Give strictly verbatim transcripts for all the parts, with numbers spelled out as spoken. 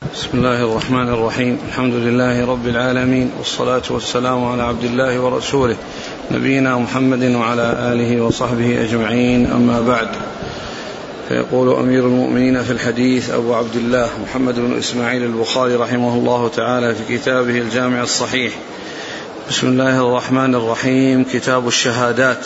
بسم الله الرحمن الرحيم. الحمد لله رب العالمين، والصلاة والسلام على عبد الله ورسوله نبينا محمد وعلى آله وصحبه أجمعين، أما بعد. فيقول أمير المؤمنين في الحديث أبو عبد الله محمد بن إسماعيل البخاري رحمه الله تعالى في كتابه الجامع الصحيح: بسم الله الرحمن الرحيم. كتاب الشهادات.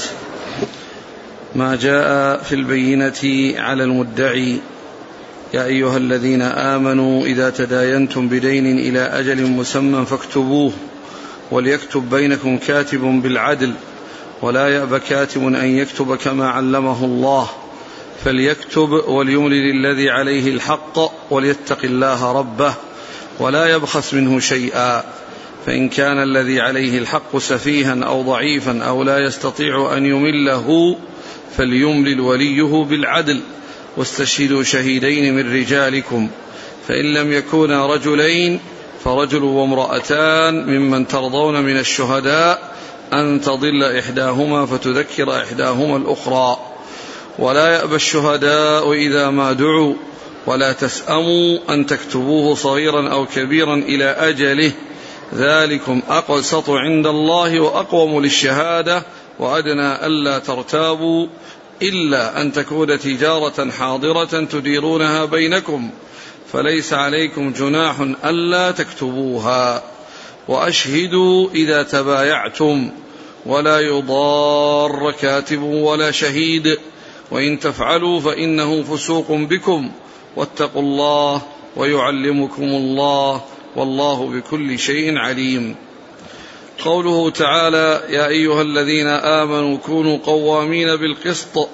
ما جاء في البينة على المدعي: يا أيها الذين آمنوا إذا تداينتم بدين إلى أجل مسمى فاكتبوه، وليكتب بينكم كاتب بالعدل، ولا يأب كاتب أن يكتب كما علمه الله، فليكتب وليملل الذي عليه الحق وليتق الله ربه، ولا يبخس منه شيئا، فإن كان الذي عليه الحق سفيها أو ضعيفا أو لا يستطيع أن يمله فليملل وليه بالعدل، واستشهدوا شهيدين من رجالكم، فإن لم يكونا رجلين فرجل وامرأتان ممن ترضون من الشهداء أن تضل إحداهما فتذكر إحداهما الأخرى، ولا يأبى الشهداء إذا ما دعوا، ولا تسأموا أن تكتبوه صغيرا أو كبيرا إلى أجله، ذلكم أقسط عند الله وأقوم للشهادة، وأدنى ألا ترتابوا، إلا أن تكون تجارة حاضرة تديرونها بينكم، فليس عليكم جناح ألا تكتبوها، وأشهدوا إذا تبايعتم، ولا يضار كاتب ولا شهيد، وإن تفعلوا فإنه فسوق بكم، واتقوا الله ويعلمكم الله، والله بكل شيء عليم. قوله تعالى: يا أيها الذين آمنوا كونوا قوامين بالقسط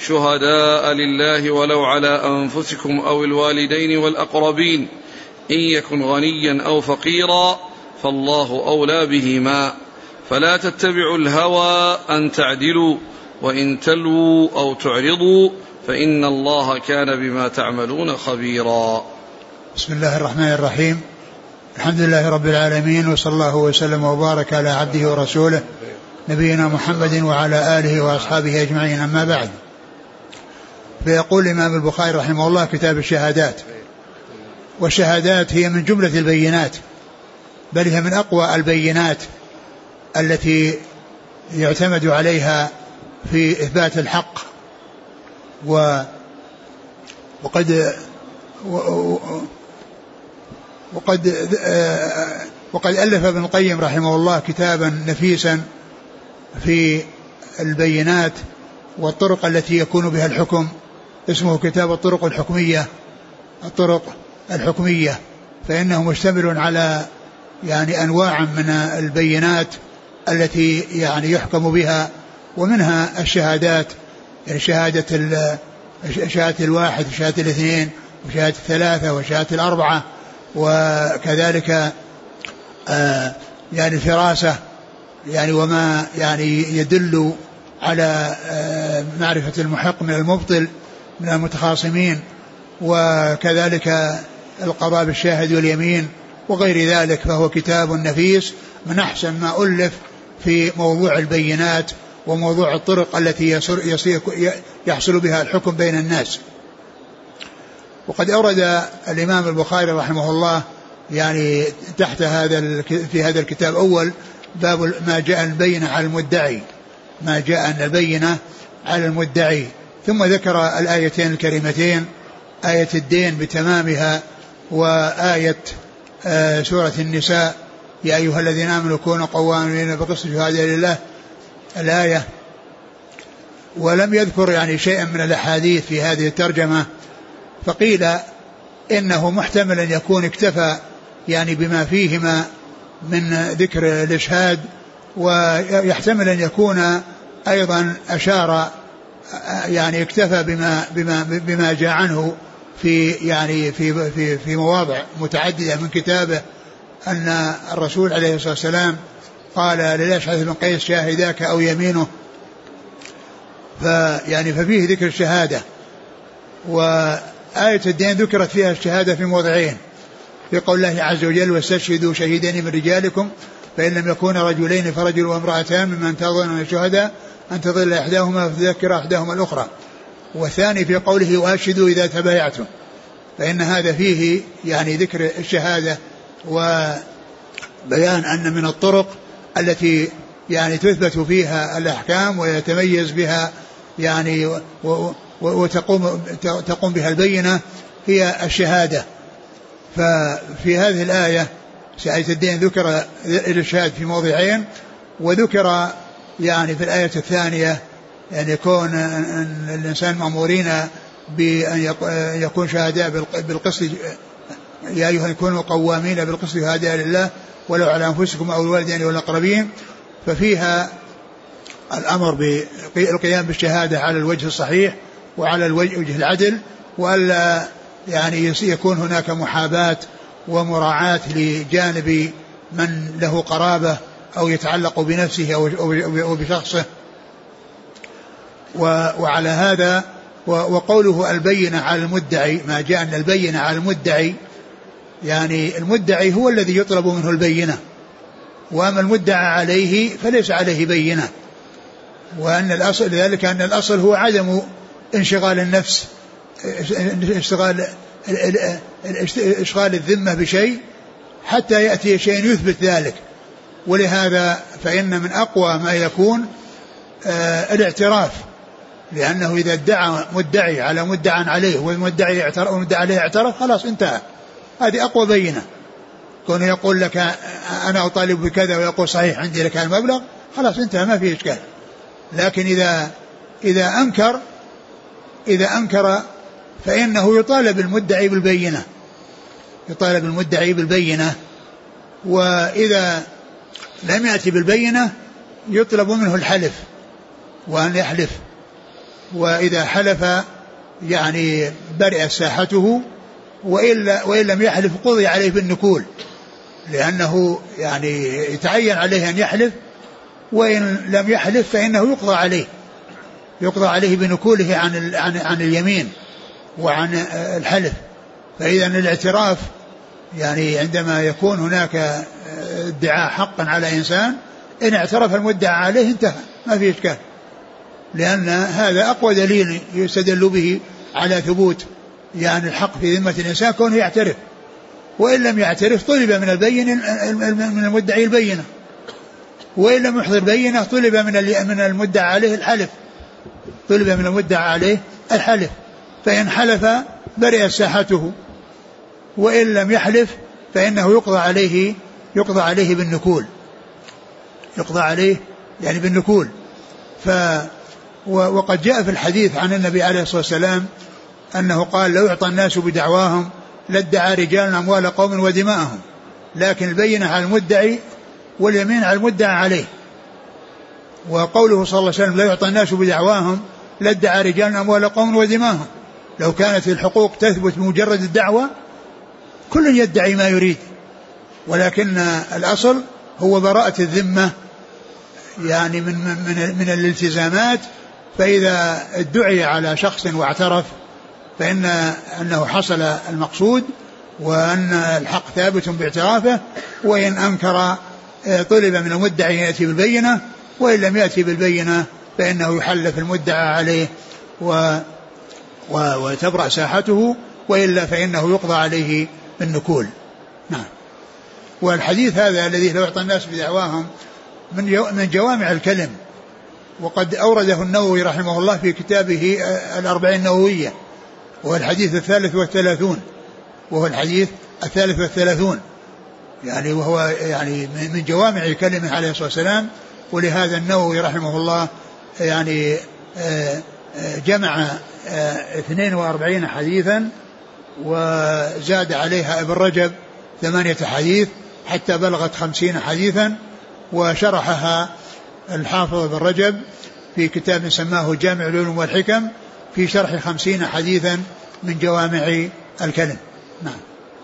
شهداء لله ولو على أنفسكم أو الوالدين والأقربين، إن يكن غنيا أو فقيرا فالله أولى بهما، فلا تتبعوا الهوى أن تعدلوا، وإن تلووا أو تعرضوا فإن الله كان بما تعملون خبيرا. بسم الله الرحمن الرحيم. الحمد لله رب العالمين، وصلى الله وسلم وبارك على عبده ورسوله نبينا محمد وعلى آله وأصحابه أجمعين، أما بعد. فيقول الإمام البخاري رحمه الله: كتاب الشهادات. والشهادات هي من جملة البينات، بل هي من أقوى البينات التي يعتمد عليها في إثبات الحق. و وقد و وقد وقد ألف ابن القيم رحمه الله كتابا نفيسا في البينات والطرق التي يكون بها الحكم، اسمه كتاب الطرق الحكمية. الطرق الحكمية فإنه مشتمل على يعني أنواع من البينات التي يعني يحكم بها، ومنها الشهادات، يعني شهادة شهادة الواحد وشهادة الاثنين وشهادة الثلاثة وشهادة الأربعة، وكذلك آه يعني الفراسة، يعني وما يعني يدل على آه معرفة المحق من المبطل من المتخاصمين، وكذلك القضاء بالشاهد واليمين وغير ذلك. فهو كتاب نفيس من أحسن ما ألف في موضوع البينات وموضوع الطرق التي يحصل بها الحكم بين الناس. وقد أورد الإمام البخاري رحمه الله يعني تحت هذا في هذا الكتاب أول باب ما جاء البينة على المدعي، ما جاء البينة على المدعي، ثم ذكر الآيتين الكريمتين: آية الدين بتمامها، وآية آه سورة النساء: يا أيها الذين آمنوا كونوا قوامين بالقسط شهداء لله، الآية. ولم يذكر يعني شيئا من الأحاديث في هذه الترجمة، فقيل إنه محتمل أن يكون اكتفى يعني بما فيهما من ذكر الإشهاد، ويحتمل أن يكون أيضا أشار يعني اكتفى بما بما بما جاء عنه في يعني في في في مواضع متعددة من كتابه، أن الرسول عليه الصلاة والسلام قال للأشعث بن قيس: شاهداك أو يمينه. فيعني ففيه ذكر الشهادة. وآية الدين ذكرت فيها الشهادة في موضعين: في قول الله عز وجل: واستشهدوا شهيدين من رجالكم، فإن لم يكون رجلين فرجل وامرأتان ممن ترضون من الشهداء أن تضل إحداهما فتذكر إحداهما الأخرى. والثاني في قوله: وأشهدوا إذا تبايعتم. فإن هذا فيه يعني ذكر الشهادة وبيان أن من الطرق التي يعني تثبت فيها الأحكام ويتميز بها يعني وتقوم تقوم بها البينة هي الشهادة. ففي هذه الآية سعيد الدين ذكر الإرشاد في موضعين، وذكر يعني في الآية الثانية يعني يكون الإنسان مأمورين بأن يكون شهداء بالقسط، يا أيها يكونوا قوامين بالقسط شهداء لله ولو على أنفسكم أو الوالدين والأقربين. ففيها الأمر بالقيام بالشهادة على الوجه الصحيح وعلى الوجه العدل، وألا يعني يكون هناك محاباة ومراعاة لجانب من له قرابة أو يتعلق بنفسه أو بشخصه. وعلى هذا وقوله البينة على المدعي، ما جاء أن البينة على المدعي يعني المدعي هو الذي يطلب منه البينة، وأما المدعى عليه فليس عليه بينة. وأن الأصل ذلك أن الأصل هو عدم انشغال النفس، اشتغال اشغال الذمة بشيء حتى يأتي شيء يثبت ذلك. ولهذا فإن من أقوى ما يكون آه الاعتراف، لأنه إذا ادعى مدعي على مدعى عليه والمدعي اعترف ومدعى عليه اعترف خلاص انتهى، هذه أقوى بينة. كونه يقول لك أنا أطالب بكذا ويقول صحيح عندي لك المبلغ، خلاص انتهى ما فيه إشكال. لكن إذا إذا أنكر إذا أنكر فإنه يطالب المدعي بالبينة، يطالب المدعي بالبينة. وإذا لم يأتي بالبينة يطلب منه الحلف وأن يحلف، وإذا حلف يعني برئ ساحته، وإلا وإن لم يحلف قضي عليه بالنكول، لأنه يعني يتعين عليه أن يحلف، وإن لم يحلف فإنه يقضى عليه يقضى عليه بنكوله عن عن عن اليمين وعن الحلف. فإذا الاعتراف يعني عندما يكون هناك ادعاء حقا على إنسان، إن اعترف المدعى عليه انتهى ما في إشكال، لأن هذا أقوى دليل يستدل به على ثبوت يعني الحق في ذمة الإنسان كونه يعترف. وإن لم يعترف طلب من البين من المدعي البينة، وإن لم يحضر بينة طلب من من المدعى عليه الحلف طلب من المدعى عليه الحلف فإن حلف برئ ساحته، وإن لم يحلف فإنه يقضى عليه يقضى عليه بالنكول يقضى عليه يعني بالنكول. ف وقد جاء في الحديث عن النبي عليه الصلاة والسلام أنه قال لو يعطى الناس بدعواهم لادعى رجال أموال قوم ودماءهم، لكن البينة على المدعي واليمين على المدعى عليه. وقوله صلى الله عليه وسلم لا يعطى الناس بدعواهم لادعى رجال أموال قوم ودماءهم، لو كانت الحقوق تثبت بمجرد الدعوة كل يدعي ما يريد، ولكن الأصل هو براءة الذمة يعني من, من, من الالتزامات. فإذا ادعي على شخص واعترف فإن أنه حصل المقصود وأن الحق ثابت باعترافه، وإن أنكر طلب من المدعي يأتي بالبينة، وإن لم يأتي بالبينة فإنه يحلف المدعى عليه و وتبرأ ساحته، وإلا فإنه يقضى عليه بالنكول. نعم. والحديث هذا الذي لو يعطى الناس بدعواهم من من جوامع الكلم، وقد أورده النووي رحمه الله في كتابه الأربعين النووية، وهو الحديث الثالث والثلاثون وهو الحديث الثالث والثلاثون يعني وهو يعني من جوامع كلمه عليه الصلاة والسلام. ولهذا النووي رحمه الله يعني جمع اثنين وأربعين حديثا وزاد عليها ابن رجب ثمانية حديث حتى بلغت خمسين حديثا، وشرحها الحافظ ابن رجب في كتاب سماه جامع العلوم والحكم في شرح خمسين حديثا من جوامع الكلم. نعم.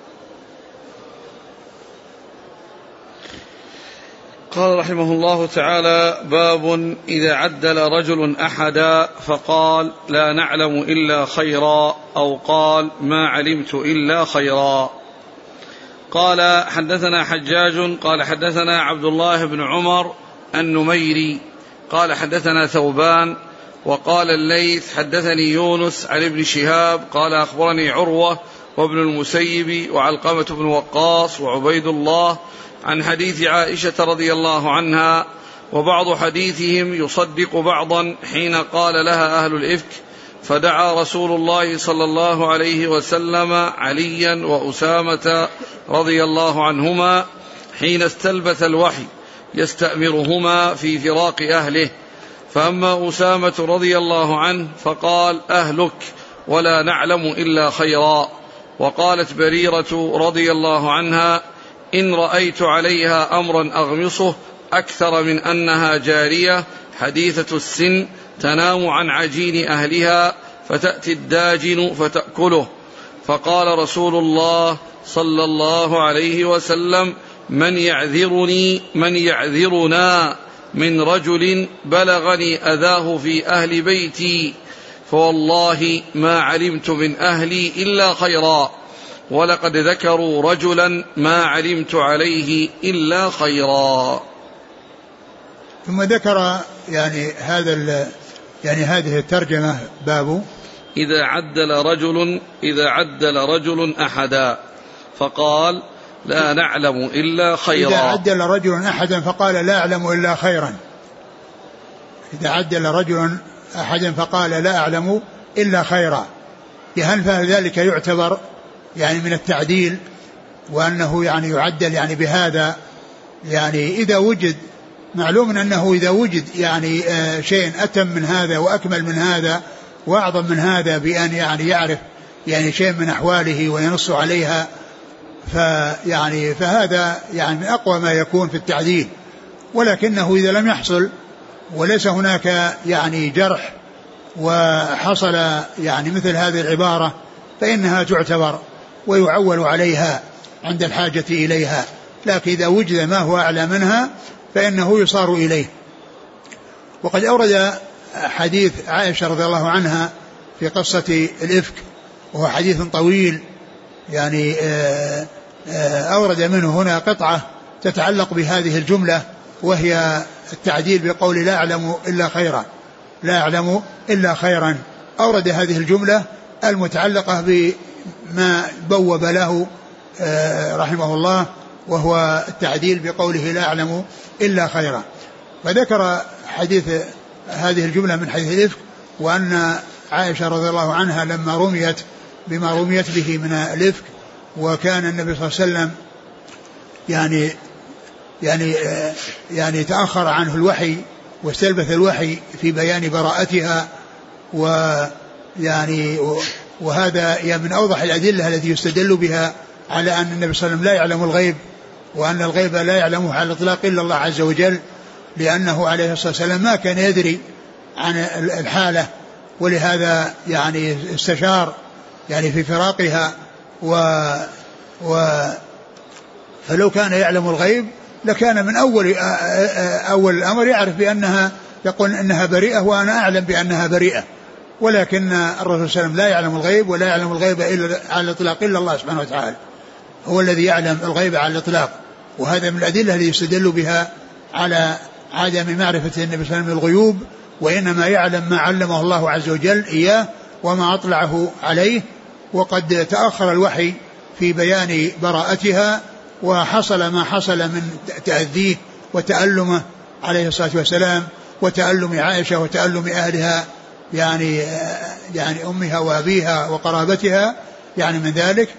قال رحمه الله تعالى: باب إذا عدل رجل أحدا فقال لا نعلم إلا خيرا، أو قال ما علمت إلا خيرا. قال: حدثنا حجاج قال حدثنا عبد الله بن عمر النميري قال حدثنا ثوبان وقال الليث حدثني يونس عن ابن شهاب قال أخبرني عروة وابن المسيب وعلقمة بن وقاص وعبيد الله عن حديث عائشة رضي الله عنها، وبعض حديثهم يصدق بعضا حين قال لها أهل الإفك فدعا رسول الله صلى الله عليه وسلم عليا وأسامة رضي الله عنهما حين استلبث الوحي يستأمرهما في فراق أهله، فأما أسامة رضي الله عنه فقال أهلك ولا نعلم إلا خيرا. وقالت بريرة رضي الله عنها إن رأيت عليها أمرا أغمصه أكثر من أنها جارية حديثة السن تنام عن عجين أهلها فتأتي الداجن فتأكله. فقال رسول الله صلى الله عليه وسلم من يعذرني من يعذرنا من رجل بلغني أذاه في أهل بيتي، فوالله ما علمت من أهلي إلا خيرا، ولقد ذكروا رجلا ما علمت عليه إلا خيرا. ثم ذكر يعني هذا يعني هذه الترجمة باب إذا عدل رجل إذا عدل رجل أحدا فقال لا نعلم إلا خيرا. إذا عدل رجل أحدا فقال لا أعلم إلا خيرا. إذا عدل رجل أحدا فقال لا أعلم إلا خيرا، هل فذلك يعتبر يعني من التعديل، وأنه يعني يعدل يعني بهذا، يعني إذا وجد معلوم أنه إذا وجد يعني شيء أتم من هذا وأكمل من هذا وأعظم من هذا بأن يعني يعرف يعني شيء من أحواله وينص عليها، فيعني فهذا يعني من أقوى ما يكون في التعديل. ولكنه إذا لم يحصل وليس هناك يعني جرح وحصل يعني مثل هذه العبارة فإنها تعتبر ويعول عليها عند الحاجة إليها، لكن إذا وجد ما هو أعلى منها فإنه يصار إليه. وقد أورد حديث عائشة رضي الله عنها في قصة الإفك وهو حديث طويل، يعني أورد منه هنا قطعة تتعلق بهذه الجملة، وهي التعديل بقول لا أعلم إلا خيرا، لا أعلم إلا خيرا. أورد هذه الجملة المتعلقة بما بوب له رحمه الله، وهو التعديل بقوله لا أعلم إلا خيرا. فذكر حديث هذه الجملة من حديث الإفك، وأن عائشة رضي الله عنها لما رميت بما رميت به من الإفك، وكان النبي صلى الله عليه وسلم يعني يعني يعني تأخر عنه الوحي واستلبث الوحي في بيان براءتها، ويعني وهذا يعني من أوضح الأدلة التي يستدل بها على أن النبي صلى الله عليه وسلم لا يعلم الغيب، وأن الغيب لا يعلمه على الإطلاق إلا الله عز وجل، لأنه عليه الصلاة والسلام ما كان يدري عن الحالة، ولهذا يعني استشار يعني في فراقها، و, و فلو كان يعلم الغيب لكان من أول أول الأمر يعرف بأنها يقول أنها بريئة وأنا أعلم بأنها بريئة، ولكن الرسول صلى الله عليه وسلم لا يعلم الغيب، ولا يعلم الغيب إلا على الإطلاق إلا الله سبحانه وتعالى، هو الذي يعلم الغيب على الإطلاق. وهذا من الأدلة التي يستدل بها على عدم معرفة النبي صلى الله عليه وسلم الغيوب، وإنما يعلم ما علمه الله عز وجل إياه وما أطلعه عليه. وقد تأخر الوحي في بيان براءتها، وحصل ما حصل من تأذيه وتألمه عليه الصلاة والسلام، وتألم عائشة وتألم أهلها يعني يعني أمها وأبيها وقرابتها يعني من ذلك.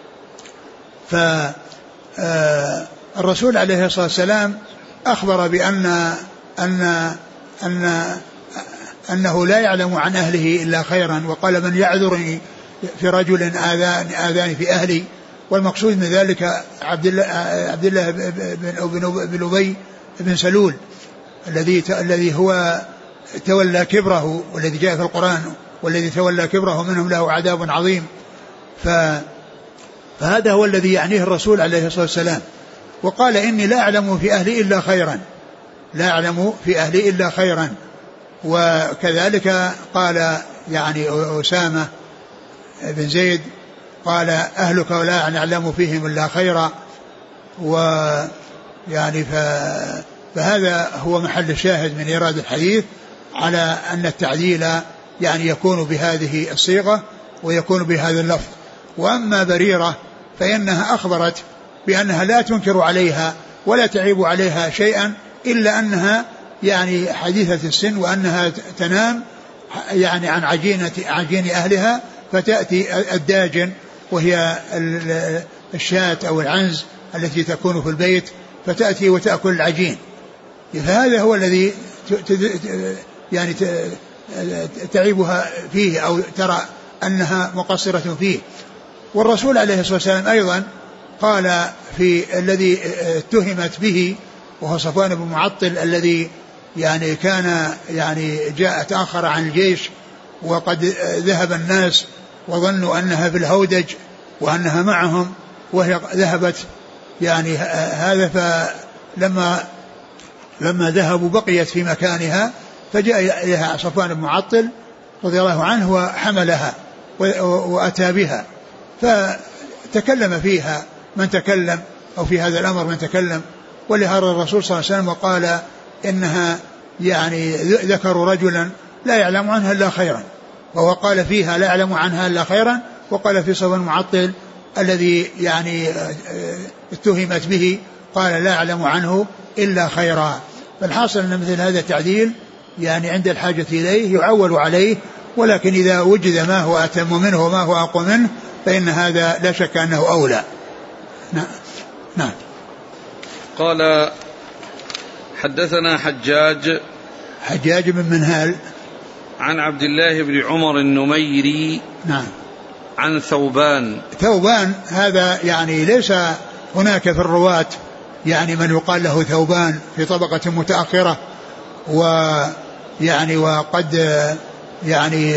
فالرسول عليه الصلاة والسلام أخبر بأن أن أن أنه لا يعلم عن أهله إلا خيرا، وقال من يعذرني في رجل آذان آذاني في أهلي، والمقصود من ذلك عبد الله عبد الله بن أبي بن سلول الذي الذي هو تولى كبره، والذي جاء في القرآن والذي تولى كبره منهم له عذاب عظيم. فهذا هو الذي يعنيه الرسول عليه الصلاة والسلام، وقال إني لا أعلم في أهلي إلا خيرا، لا أعلم في أهلي إلا خيرا. وكذلك قال يعني أسامة بن زيد قال أهلك ولا نعلم فيهم إلا خيرا. ويعني فهذا هو محل الشاهد من إيراد الحديث على أن التعديل يعني يكون بهذه الصيغة ويكون بهذا اللفظ. وأما بريرة فإنها أخبرت بأنها لا تنكر عليها ولا تعيب عليها شيئا إلا أنها يعني حديثة السن وأنها تنام يعني عن عجينة عجين أهلها فتأتي الداجن وهي الشاة أو العنز التي تكون في البيت فتأتي وتأكل العجين. فهذا هو الذي يعني تعيبها فيه أو ترى أنها مقصرة فيه. والرسول عليه الصلاة والسلام أيضا قال في الذي اتهمت به وهو صفوان بن معطل الذي يعني كان يعني جاء تأخر عن الجيش وقد ذهب الناس وظنوا أنها في الهودج وأنها معهم وهي ذهبت يعني هذا فلما لما ذهبوا بقيت في مكانها فجاء إليها صفوان بن معطل رضي الله عنه وحملها وأتى بها فتكلم فيها من تكلم أو في هذا الأمر من تكلم. ولهذا الرسول صلى الله عليه وسلم وقال إنها يعني ذكروا رجلا لا يعلم عنها إلا خيرا وهو قال فيها لا يعلم عنها إلا خيرا وقال في صفوان معطل الذي يعني اتهمت به قال لا يعلم عنه إلا خيرا. فالحاصل أن مثل هذا التعديل يعني عند الحاجة إليه يعول عليه ولكن إذا وجد ما هو أتم منه وما هو أقوى منه فإن هذا لا شك أنه أولى. نعم. نعم. قال حدثنا حجاج حجاج بن منهال عن عبد الله بن عمر النميري نعم عن ثوبان. ثوبان هذا يعني ليس هناك في الرواة يعني من يقال له ثوبان في طبقة متأخرة ويعني وقد يعني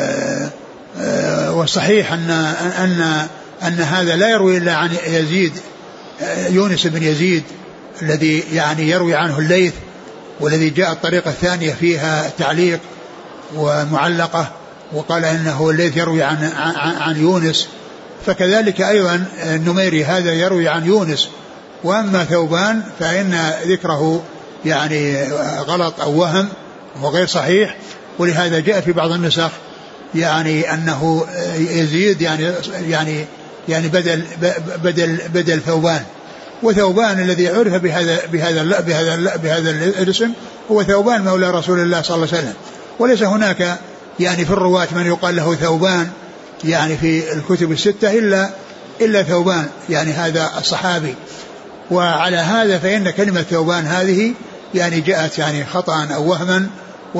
والصحيح أن أن أن هذا لا يروي إلا عن يزيد يونس بن يزيد الذي يعني يروي عنه الليث والذي جاء الطريقة الثانية فيها تعليق ومعلقة وقال إنه الليث يروي عن, عن, عن يونس. فكذلك أيضا النميري هذا يروي عن يونس. وأما ثوبان فإن ذكره يعني غلط أو وهم وغير صحيح ولهذا جاء في بعض النسخ يعني أنه يزيد يعني يعني يعني بدل بدل بدل ثوبان. وثوبان الذي عرف بهذا بهذا بهذا بهذا الاسم هو ثوبان مولى رسول الله صلى الله عليه وسلم. وليس هناك يعني في الرواة من يقال له ثوبان يعني في الكتب الستة إلا إلا ثوبان يعني هذا الصحابي. وعلى هذا فإن كلمة ثوبان هذه يعني جاءت يعني خطأ أو وهما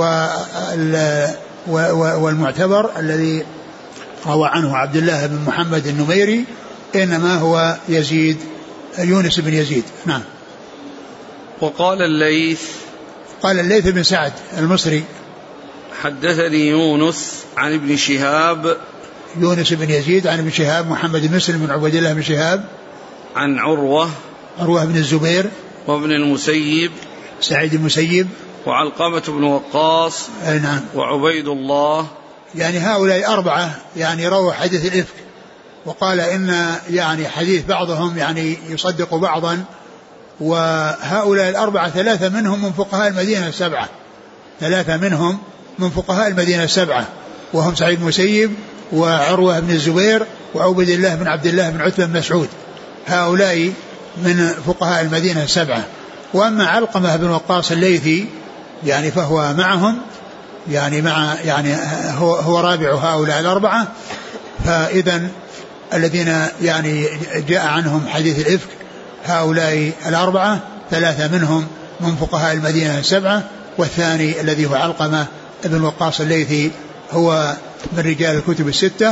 والمعتبر الذي روى عنه عبد الله بن محمد النميري إنما هو يزيد يونس بن يزيد. نعم. وقال الليث قال الليث بن سعد المصري حدثني يونس عن ابن شهاب يونس بن يزيد عن ابن شهاب محمد بن مسلم بن عبد الله بن شهاب عن عروة عروة بن الزبير وابن المسيب سعيد المسيب وعلقمة بن وقاص نعم وعبيد الله. يعني هؤلاء أربعة يعني رووا حديث الإفك. وقال إن يعني حديث بعضهم يعني يصدق بعضا. وهؤلاء الأربعة ثلاثة منهم من فقهاء المدينة السبعة ثلاثة منهم من فقهاء المدينة السبعة وهم سعيد المسيب وعروة بن الزبير وعبيد الله بن عبد الله بن عتبة بن مسعود. هؤلاء من فقهاء المدينة السبعة. وأما علقمة بن وقاص الليثي يعني فهو معهم يعني مع يعني هو, هو رابع هؤلاء الأربعة. فإذا الذين يعني جاء عنهم حديث الإفك هؤلاء الأربعة ثلاثة منهم من فقهاء المدينة السبعة والثاني الذي هو علقمة بن وقاص الليثي هو من رجال الكتب الستة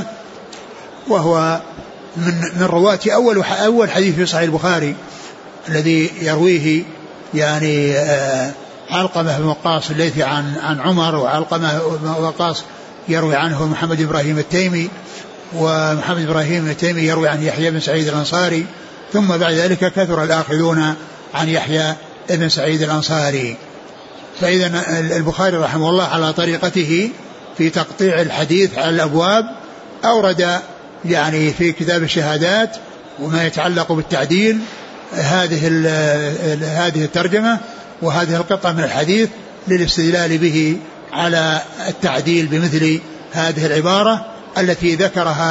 وهو من من رواة أول أول حديث في صحيح البخاري الذي يرويه يعني علقمة بن وقاص الليثي عن عن عمر. وعلقمة بن وقاص يروي عنه محمد إبراهيم التيمي ومحمد إبراهيم التيمي يروي عن يحيى بن سعيد الأنصاري. ثم بعد ذلك كثر الآخذون عن يحيى بن سعيد الأنصاري. فإذا البخاري رحمه الله على طريقته في تقطيع الحديث على الأبواب أورد يعني في كتاب الشهادات وما يتعلق بالتعديل هذه هذه الترجمة وهذه القطعة من الحديث للاستدلال به على التعديل بمثل هذه العبارة التي ذكرها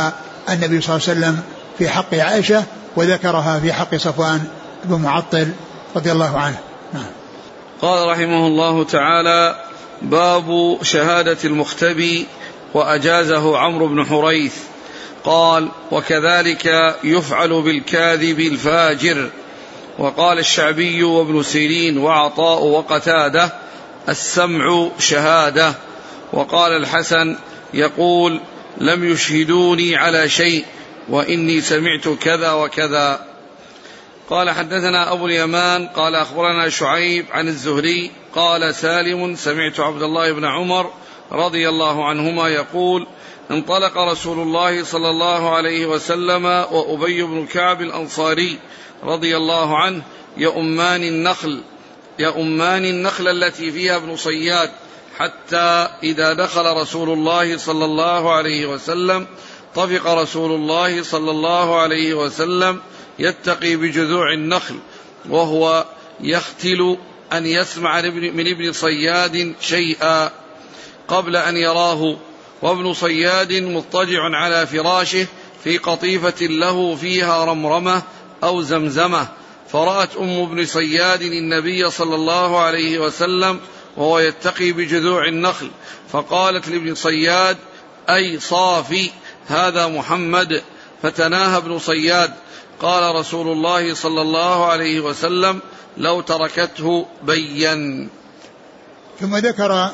النبي صلى الله عليه وسلم في حق عائشة وذكرها في حق صفوان بن معطل رضي الله عنه. نعم. قال رحمه الله تعالى: باب شهادة المختبي وأجازه عمرو بن حريث. قال: وكذلك يفعل بالكاذب الفاجر. وقال الشعبي وابن سيرين وعطاء وقتادة: السمع شهادة. وقال الحسن يقول: لم يشهدوني على شيء وإني سمعت كذا وكذا. قال: حدثنا أبو اليمان قال أخبرنا شعيب عن الزهري قال: سالم سمعت عبد الله بن عمر رضي الله عنهما يقول: انطلق رسول الله صلى الله عليه وسلم وأبي بن كعب الأنصاري رضي الله عنه يؤمان النخل يؤمان النخل التي فيها ابن صياد، حتى إذا دخل رسول الله صلى الله عليه وسلم طفق رسول الله صلى الله عليه وسلم يتقي بجذوع النخل وهو يختل أن يسمع من ابن صياد شيئا قبل أن يراه، وابن صياد مضطجع على فراشه في قطيفة له فيها رمرمة أو زمزمة، فرأت أم ابن صياد النبي صلى الله عليه وسلم وهو يتقي بجذوع النخل، فقالت لابن صياد: أي صافي، هذا محمد. فتناهى ابن صياد. قال رسول الله صلى الله عليه وسلم: لو تركته بين. ثم ذكر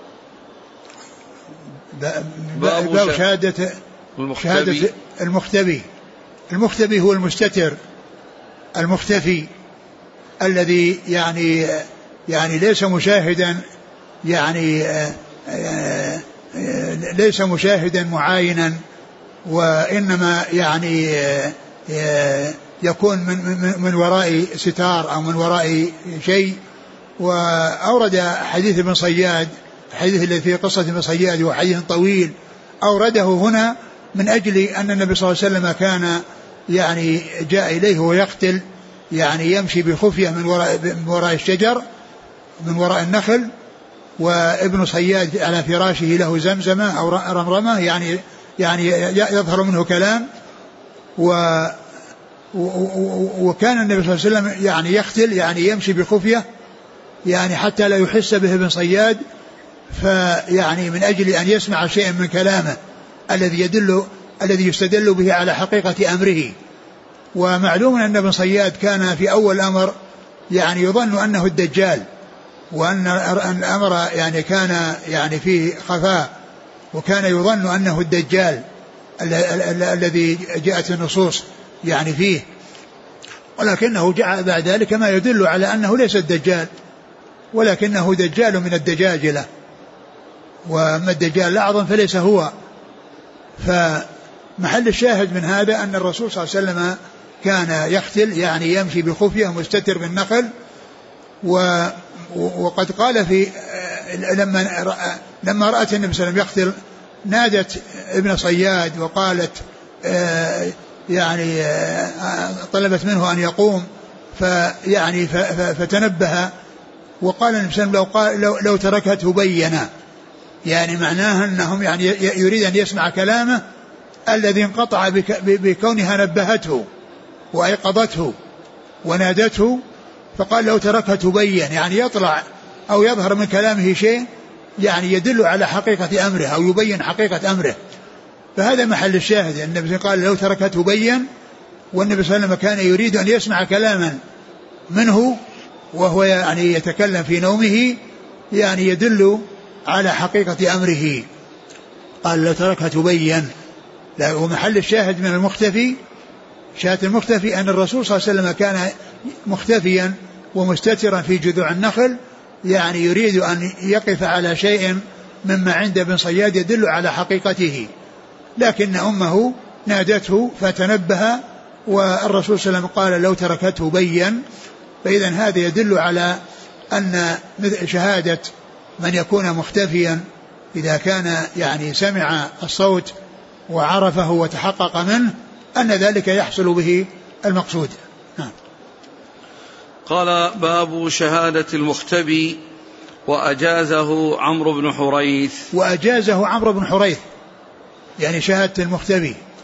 باب شهادة المختبي. المختبي المختبي هو المستتر المختفي الذي يعني يعني ليس مشاهدا يعني ليس مشاهدا معاينا، وإنما يعني يكون من من وراء ستار أو من وراء شيء. وأورد حديث ابن صياد، الحديث الذي في قصة ابن صياد هو حديث طويل، أورده هنا من أجل أن النبي صلى الله عليه وسلم كان يعني جاء إليه ويقتل، يعني يمشي بخفية من وراء من وراء الشجر من وراء النخل، وابن صياد على فراشه له زمزمة أو رمرمة، يعني يعني يظهر منه كلام. و وكان النبي صلى الله عليه وسلم يعني يختل، يعني يمشي بخفية، يعني حتى لا يحس به ابن صياد، فيعني من أجل أن يسمع شيئا من كلامه الذي يدل الذي يستدل به على حقيقة أمره. ومعلوم أن ابن صياد كان في أول الأمر يعني يظن أنه الدجال، وأن الأمر يعني كان يعني فيه خفاء، وكان يظن أنه الدجال الذي جاءت النصوص يعني فيه، ولكنه جاء بعد ذلك ما يدل على أنه ليس الدجال، ولكنه دجال من الدجاجلة، وأما الدجال الأعظم فليس هو. فمحل الشاهد من هذا أن الرسول صلى الله عليه وسلم كان يختل، يعني يمشي بخفية مستتر بالنخل. و وقد قال في لما لما رأت النبي صلى الله عليه وسلم يختل نادت ابن صياد وقالت يعني طلبت منه أن يقوم، فيعني فتنبه، وقال النبي صلى الله عليه وسلم لو, لو تركته بينا، يعني معناها أنهم يعني يريد أن يسمع كلامه الذي انقطع بكونها نبهته وأيقظته ونادته، فقال لو تركته بين، يعني يطلع أو يظهر من كلامه شيء يعني يدل على حقيقة أمره أو يبين حقيقة أمره. فهذا محل الشاهد، النبي قال لو تركته بين، والنبي صلى الله عليه وسلم كان يريد أن يسمع كلاما منه وهو يعني يتكلم في نومه، يعني يدل على حقيقة أمره. قال لو تركته بين. ومحل الشاهد من المختفي، شاهد المختفي أن الرسول صلى الله عليه وسلم كان مختفيا ومستترا في جذوع النخل، يعني يريد أن يقف على شيء مما عند ابن صياد يدل على حقيقته، لكن أمه نادته فتنبه، والرسول صلى الله عليه وسلم قال لو تركته بين. فإذا هذا يدل على أن شهادة من يكون مختفيا إذا كان يعني سمع الصوت وعرفه وتحقق منه أن ذلك يحصل به المقصود. نعم. قال باب شهادة المختبي وأجازه عمرو بن حريث. وأجازه عمرو بن حريث، يعني شهادة المختبي،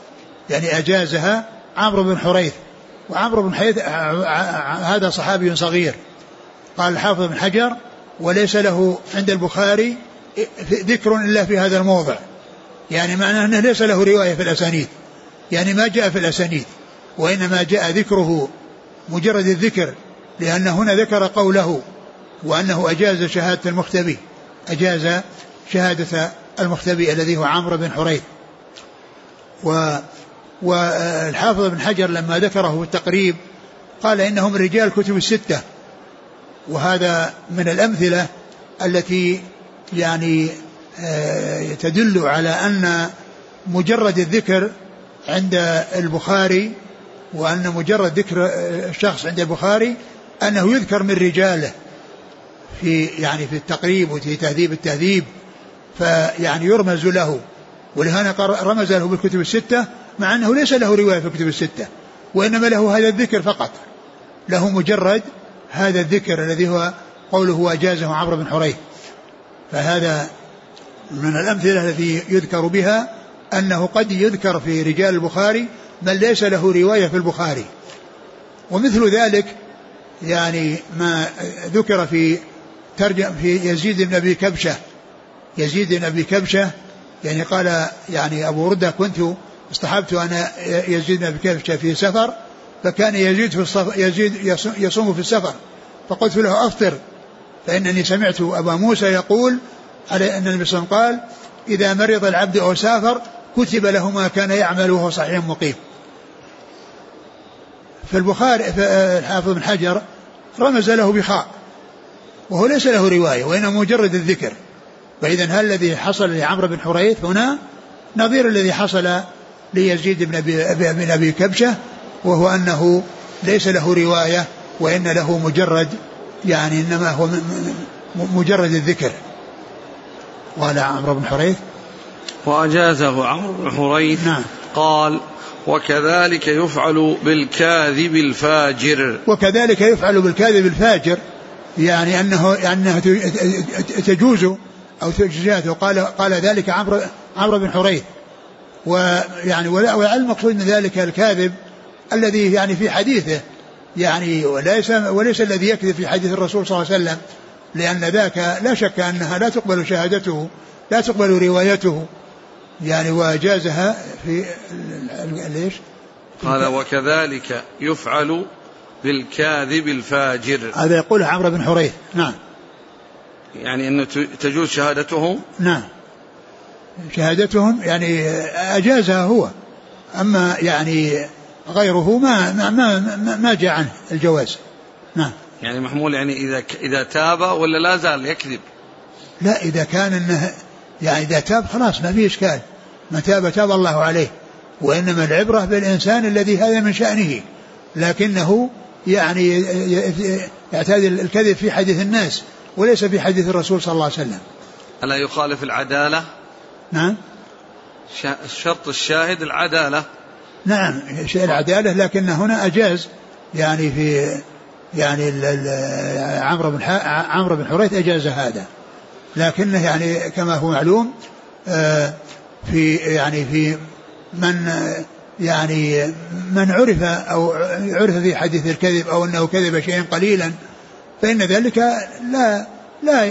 يعني أجازها عمرو بن حريث. وعمرو بن حريث هذا صحابي صغير. قال الحافظ بن حجر وليس له عند البخاري ذكر إلا في هذا الموضع، يعني معناه أنه ليس له رواية في الأسانيد، يعني ما جاء في الأسانيد، وإنما جاء ذكره مجرد الذكر، لأن هنا ذكر قوله وأنه أجاز شهادة المختبي، أجاز شهادة المختبي الذي هو عمرو بن حريث. و والحافظ بن حجر لما ذكره في التقريب قال إنهم رجال كتب الستة، وهذا من الأمثلة التي يعني تدل على أن مجرد الذكر عند البخاري، وأن مجرد ذكر الشخص عند البخاري أنه يذكر من رجاله في يعني في التقريب وفي تهذيب التهذيب، فيعني يرمز له، ولهنا رمز له بالكتب الستة مع أنه ليس له رواية في الكتب الستة، وإنما له هذا الذكر فقط، له مجرد هذا الذكر الذي هو قوله وأجازه عمرو بن حريث. فهذا من الأمثلة التي يذكر بها أنه قد يذكر في رجال البخاري من ليس له رواية في البخاري. ومثل ذلك يعني ما ذكر في ترجم في يزيد بن أبي كبشة. يزيد بن أبي كبشة يعني قال يعني أبو ردة كنت اصطحبت أنا يزيد بن أبي كبشة في سفر، فكان يزيد في الصف يزيد يصوم في السفر، فقلت له أفطر، فإنني سمعت أبا موسى يقول على أن النبي صلى الله عليه وسلم قال إذا مرض العبد أو سافر كتب له ما كان يعمل وهو صحيح مقيم. في البخاري الحافظ بن حجر رمز له بخاء، وهو ليس له رواية وإنما مجرد الذكر. فإذا هل الذي حصل لعمرو بن حريث هنا نظير الذي حصل ليزيد بن أبي, بن أبي كبشة، وهو أنه ليس له رواية وإن له مجرد يعني إنما هو مجرد الذكر. قال عمرو بن حريث وأجازه عمرو بن حريث. نعم. قال وكذلك يفعل بالكاذب الفاجر. وكذلك يفعل بالكاذب الفاجر، يعني أنه أنها تجوز أو تجاز. قال قال ذلك عمرو عمرو بن حريث. ويعني ولا المقصود من ذلك الكاذب الذي يعني في حديثه، يعني وليس وليس الذي يكذب في حديث الرسول صلى الله عليه وسلم، لأن ذاك لا شك أنها لا تقبل شهادته لا تقبل روايته، يعني وجازها في ليش؟ قال وكذلك يفعل بالكاذب الفاجر. هذا يقول عمرو بن حريث. نعم. يعني أنه تجوز شهادتهم. نعم شهادتهم يعني أجازها هو، أما يعني غيره ما ما ما, ما جاء عنه الجواز. نعم. يعني محمول يعني إذا إذا تاب ولا لا زال يكذب؟ لا إذا كان إنه يعني إذا تاب خلاص ما فيه إشكال، ما تاب تاب الله عليه، وإنما العبرة بالإنسان الذي هذا من شأنه، لكنه يعني يعتاد الكذب في حديث الناس وليس في حديث الرسول صلى الله عليه وسلم. ألا يخالف العدالة؟ نعم. شرط الشاهد العدالة. نعم شيء العدالة، لكن هنا أجاز يعني في يعني عمرو بن عمرو بن حريث أجاز هذا، لكنه يعني كما هو معلوم في يعني في من يعني من عرف أو عرف في حديث الكذب أو أنه كذب شيئا قليلا فإن ذلك لا لا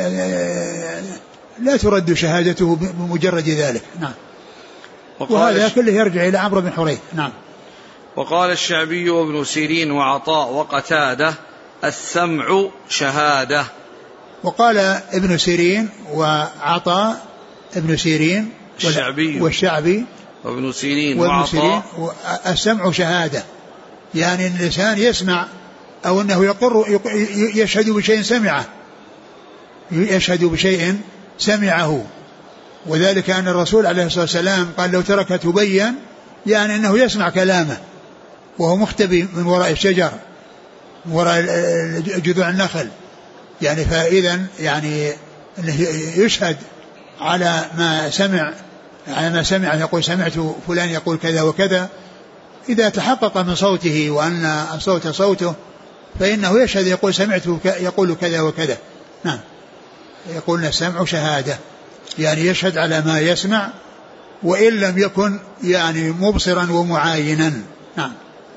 لا ترد شهادته بمجرد ذلك. نعم. وهذا كله يرجع إلى عمرو بن حريث. نعم. وقال الشعبي وابن سيرين وعطاء وقتادة السمع شهادة. وقال ابن سيرين وعطاء ابن سيرين والشعبي والشعبي وابن سيرين وعطاء السمع شهادة، يعني الإنسان يسمع أو أنه يقر يشهد بشيء سمعه يشهد بشيء سمعه وذلك أن الرسول عليه الصلاة والسلام قال لو ترك تبين، يعني أنه يسمع كلامه وهو مختبي من وراء الشجر من وراء جذوع النخل، يعني فإذا يعني يشهد على ما سمع على ما سمع يقول سمعت فلان يقول كذا وكذا، إذا تحقق من صوته وأن الصوت صوته فإنه يشهد يقول سمعت يقول كذا وكذا. نعم. يقولنا السمع شهادة، يعني يشهد على ما يسمع وإن لم يكن يعني مبصرا ومعاينا. نعم.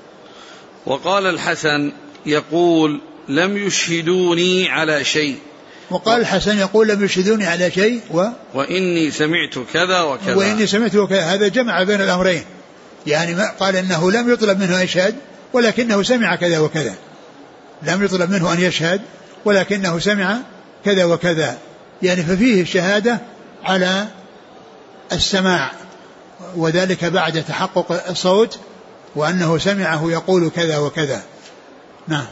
وقال الحسن يقول لم يشهدوني على شيء. وقال الحسن يقول لم يشهدوني على شيء و وإني سمعت كذا وكذا. وإني سمعت كذا. هذا جمع بين الأمرين، يعني ما قال إنه لم يطلب منه أن يشهد ولكنه سمع كذا وكذا، لم يطلب منه أن يشهد ولكنه سمع كذا وكذا، يعني ففيه الشهادة على السماع، وذلك بعد تحقق الصوت وأنه سمعه يقول كذا وكذا. نعم.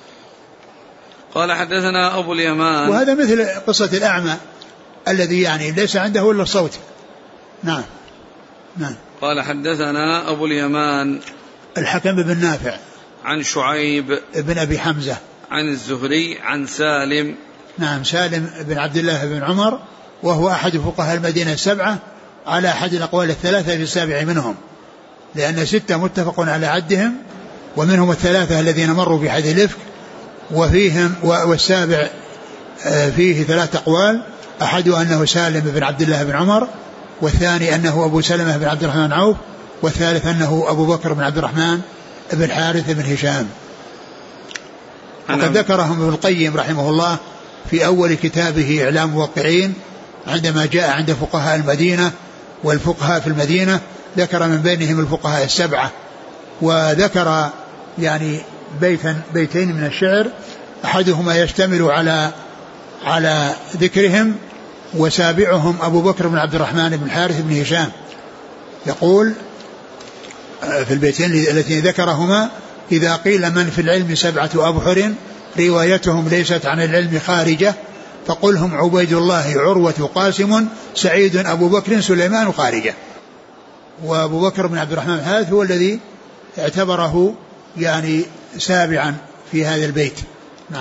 قال حدثنا أبو اليمان. وهذا مثل قصة الأعمى الذي يعني ليس عنده إلا الصوت. نعم. نعم. قال حدثنا أبو اليمان الحكم بن نافع عن شعيب بن أبي حمزة عن الزهري عن سالم. نعم. سالم بن عبد الله بن عمر، وهو أحد فقهاء المدينة السبعة على أحد الأقوال الثلاثة في السابع منهم، لأن ستة متفق على عدهم، ومنهم الثلاثة الذين مروا في حديث الإفك، وفيهم والسابع فيه ثلاث أقوال، أحدها أنه سالم بن عبد الله بن عمر، والثاني أنه أبو سلمة بن عبد الرحمن عوف، والثالث أنه أبو بكر بن عبد الرحمن بن حارث بن هشام. وقد ذكرهم ابن القيم رحمه الله في أول كتابه إعلام الموقعين عندما جاء عند فقهاء المدينة والفقهاء في المدينة، ذكر من بينهم الفقهاء السبعة، وذكر يعني بيتا بيتين من الشعر، أحدهما يشتمل على على ذكرهم، وسابعهم أبو بكر بن عبد الرحمن بن حارث بن هشام، يقول في البيتين التي ذكرهما: إذا قيل من في العلم سبعة أبحر روايتهم ليست عن العلم خارجة، فقلهم عبيد الله عروة قاسم سعيد أبو بكر سليمان خارجة. وأبو بكر بن عبد الرحمن هذا هو الذي اعتبره يعني سابعا في هذا البيت. نعم.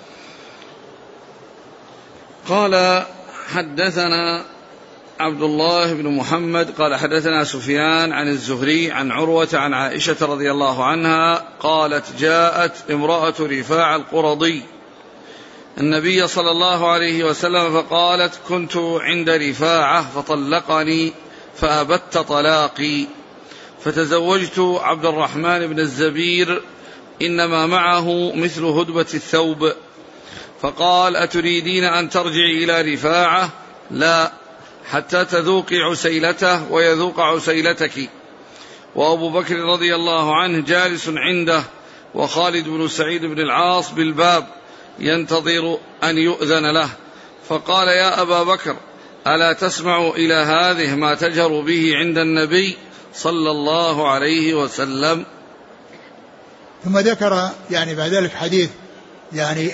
قال حدثنا عبد الله بن محمد قال حدثنا سفيان عن الزهري عن عروة عن عائشة رضي الله عنها قالت: جاءت امرأة رفاع القرضي النبي صلى الله عليه وسلم فقالت: كنت عند رفاعة فطلقني فأبت طلاقي، فتزوجت عبد الرحمن بن الزبير إنما معه مثل هدبة الثوب، فقال: أتريدين أن ترجعي إلى رفاعة؟ لا، حتى تذوقي عسيلته ويذوق عسيلتك. وأبو بكر رضي الله عنه جالس عنده، وخالد بن سعيد بن العاص بالباب ينتظر أن يؤذن له، فقال: يا أبا بكر، ألا تسمع إلى هذه ما تجهر به عند النبي صلى الله عليه وسلم؟ ثم ذكر يعني بعد ذلك حديث يعني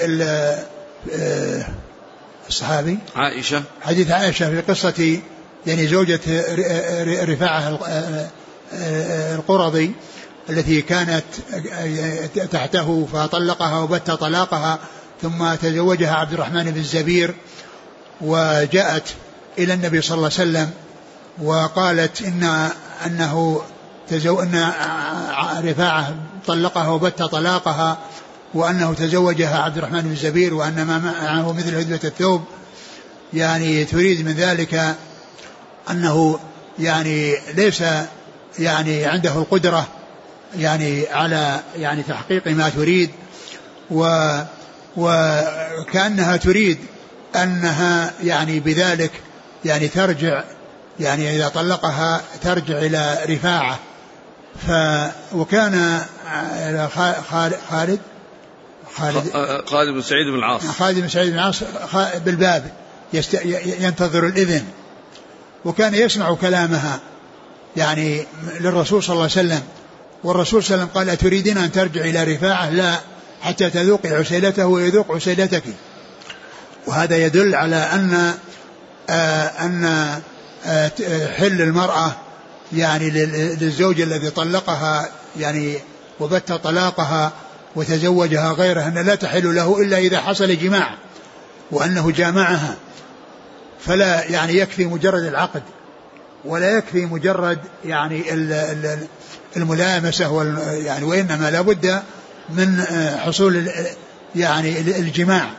الصحابي عائشة، حديث عائشة في قصة يعني زوجة رفاعة القرظي التي كانت تحته فطلقها وبت طلاقها، ثم تزوجها عبد الرحمن بن الزبير، وجاءت إلى النبي صلى الله عليه وسلم وقالت إن أنه تزو أن رفاعة طلقها وبت طلاقها، وأنه تزوجها عبد الرحمن بن الزبير، وأن ما معه مثل هدبة الثوب، يعني تريد من ذلك أنه يعني ليس يعني عنده القدرة يعني على يعني تحقيق ما تريد، و وكأنها تريد أنها يعني بذلك يعني ترجع، يعني إذا طلقها ترجع إلى رفاعة. ف وكان خالد خالد خالد بن سعيد بن العاص خالد بن سعيد بن العاص بالباب يست... ينتظر الإذن، وكان يسمع كلامها يعني للرسول صلى الله عليه وسلم، والرسول صلى الله عليه وسلم قال: أتريدين أن ترجع إلى رفاعة؟ لا، حتى تذوقي عسيلته ويذوق عسيلتك. وهذا يدل على أن آه أن آه حل المرأة يعني للزوج الذي طلقها يعني وبت طلاقها وتزوجها غيرها، أن لا تحل له إلا إذا حصل جماع وأنه جامعها، فلا يعني يكفي مجرد العقد، ولا يكفي مجرد يعني الملامسة يعني، وإنما لا بد من حصول يعني الجماع.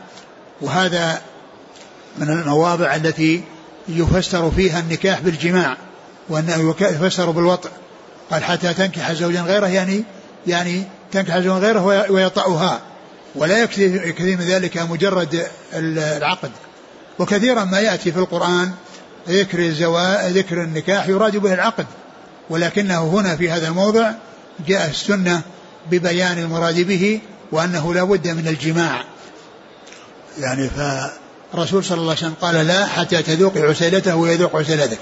وهذا من المواضع التي يفسر فيها النكاح بالجماع، وأنه يفسر بالوطء، قال حتى تنكح زوجا غيره يعني يعني تنكح زوجا غيره ويطأها، ولا يكفي من ذلك مجرد العقد. وكثيرا ما يأتي في القرآن ذكر الزواج ذكر النكاح يراد به العقد، ولكنه هنا في هذا الموضع جاء السنة ببيان المراد به وأنه لا بد من الجماع. يعني فالرسول صلى الله عليه وسلم قال لا حتى تذوق عسيلته ويذوق عسيلتك.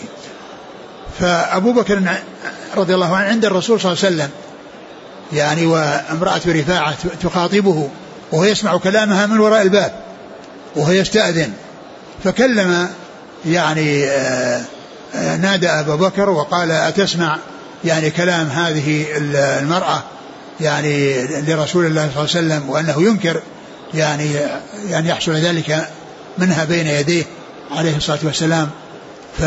فأبو بكر رضي الله عنه عند الرسول صلى الله عليه وسلم يعني وامرأة رفاعة تخاطبه وهو يسمع كلامها من وراء الباب وهو يستأذن، فكلم يعني نادى أبا بكر وقال أتسمع يعني كلام هذه المرأة يعني لرسول الله صلى الله عليه وسلم، وأنه ينكر يعني يعني يحصل ذلك منها بين يديه عليه الصلاة والسلام. ف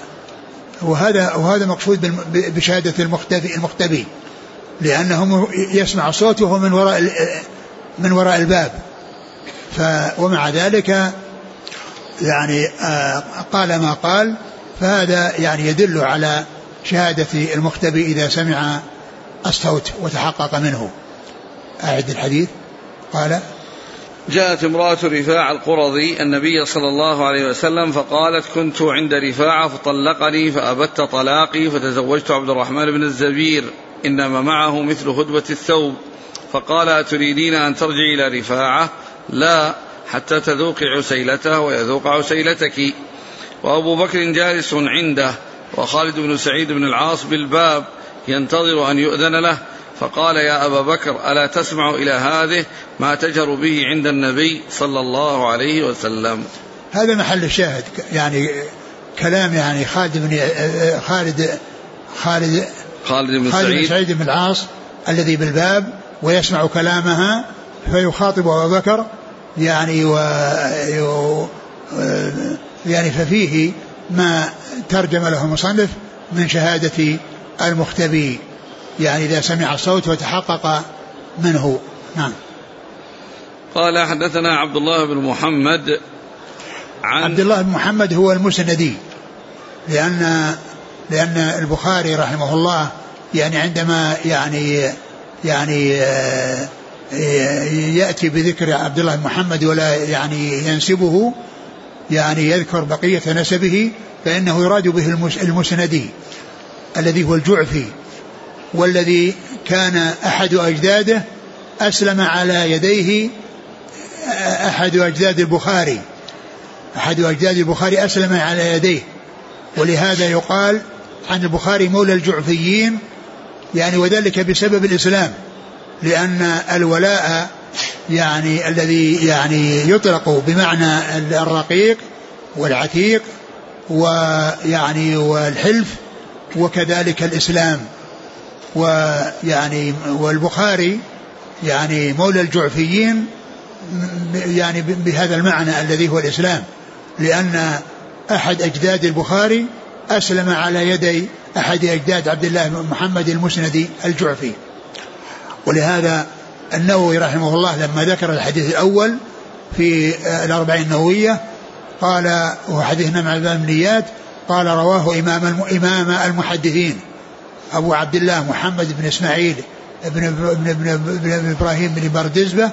وهذا وهذا مقصود بشهادة المختبي المختبي لأنه يسمع صوته من وراء من وراء الباب. ف ومع ذلك يعني قال ما قال، فهذا يعني يدل على شهادة المختبي إذا سمع الصوت وتحقق منه. أعد الحديث. قال جاءت امرأة رفاعة القرظي النبي صلى الله عليه وسلم فقالت كنت عند رفاعة فطلقني فأبت طلاقي فتزوجت عبد الرحمن بن الزبير إنما معه مثل هدبة الثوب، فقال أتريدين أن ترجعي إلى رفاعة؟ لا حتى تذوقي عسيلته ويذوق عسيلتك. وأبو بكر جالس عنده وخالد بن سعيد بن العاص بالباب ينتظر أن يؤذن له، فقال يا أبا بكر ألا تسمع إلى هذه ما تجهر به عند النبي صلى الله عليه وسلم. هذا محل الشاهد يعني كلام يعني خالد بن خالد خالد خالد بن خالد سعيد, بن سعيد بن العاص الذي بالباب ويسمع كلامها فيخاطب أبا بكر يعني و يعني ففيه ما ترجم له المصنف من شهادة المختبي يعني إذا سمع الصوت وتحقق منه. نعم. قال حدثنا عبد الله بن محمد عن عبد الله بن محمد هو المسندي، لأن لأن البخاري رحمه الله يعني عندما يعني يعني يأتي بذكر عبد الله بن محمد ولا يعني ينسبه يعني يذكر بقية نسبه فإنه يراد به المسندي الذي هو الجعفي، والذي كان أحد أجداده أسلم على يديه أحد أجداد البخاري أحد أجداد البخاري أسلم على يديه، ولهذا يقال عن البخاري مولى الجعفيين يعني وذلك بسبب الإسلام، لأن الولاء يعني الذي يعني يطلق بمعنى الرقيق والعتيق ويعني والحلف وكذلك الإسلام، ويعني والبخاري يعني مولى الجعفيين يعني بهذا المعنى الذي هو الإسلام، لأن أحد أجداد البخاري أسلم على يدي أحد أجداد عبد الله بن محمد المسندي الجعفي. ولهذا النووي رحمه الله لما ذكر الحديث الأول في الأربعين النووية قال وهو حديث مع النيات قال رواه إمام إمام المحدثين أبو عبد الله محمد بن إسماعيل بن, بن, بن, بن إبراهيم بن بردزبة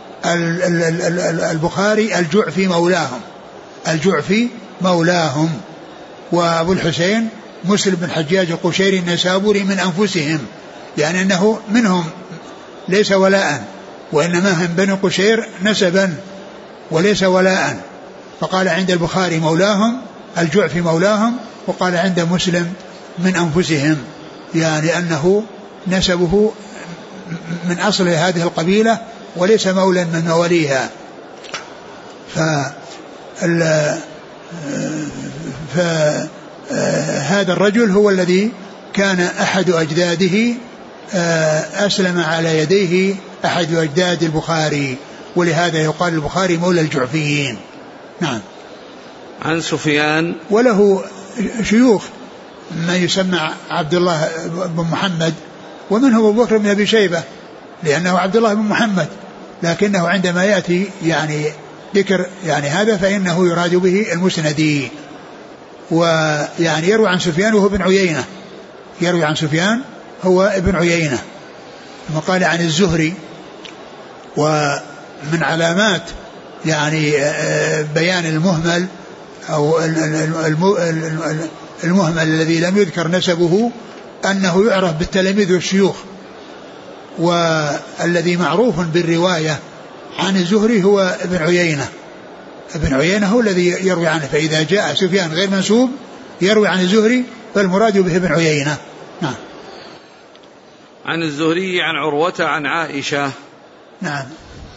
البخاري الجعفي مولاهم الجعفي مولاهم وأبو الحسين مسلم بن حجاج القشيري النسابوري من أنفسهم، يعني أنه منهم ليس ولاء وإنما هم بني قشير نسبا وليس ولاء، فقال عند البخاري مولاهم الجعفي مولاهم، وقال عند مسلم من أنفسهم، يعني أنه نسبه من أصل هذه القبيلة وليس مولا من مواليها. فهذا الرجل هو الذي كان أحد أجداده أسلم على يديه أحد أجداد البخاري، ولهذا يقال البخاري مولى الجعفيين. نعم. عن سفيان وله شيوخ ما يسمى عبد الله بن محمد ومنه أبو بكر بن أبي شيبة لأنه عبد الله بن محمد، لكنه عندما يأتي يعني ذكر يعني هذا فإنه يراد به المسندي. ويعني يروي عن سفيان وهو ابن عيينة، يروي عن سفيان هو ابن عيينة. ثم قال عن الزهري. ومن علامات يعني بيان المهمل أو المهمل الذي لم يذكر نسبه أنه يعرف بالتلاميذ والشيوخ، والذي معروف بالرواية عن الزهري هو ابن عيينة. ابن عيينة هو الذي يروي عنه، فإذا جاء سفيان غير منسوب يروي عن الزهري فالمراد به ابن عيينة. نعم. عن الزهري عن عروة عن عائشة. نعم.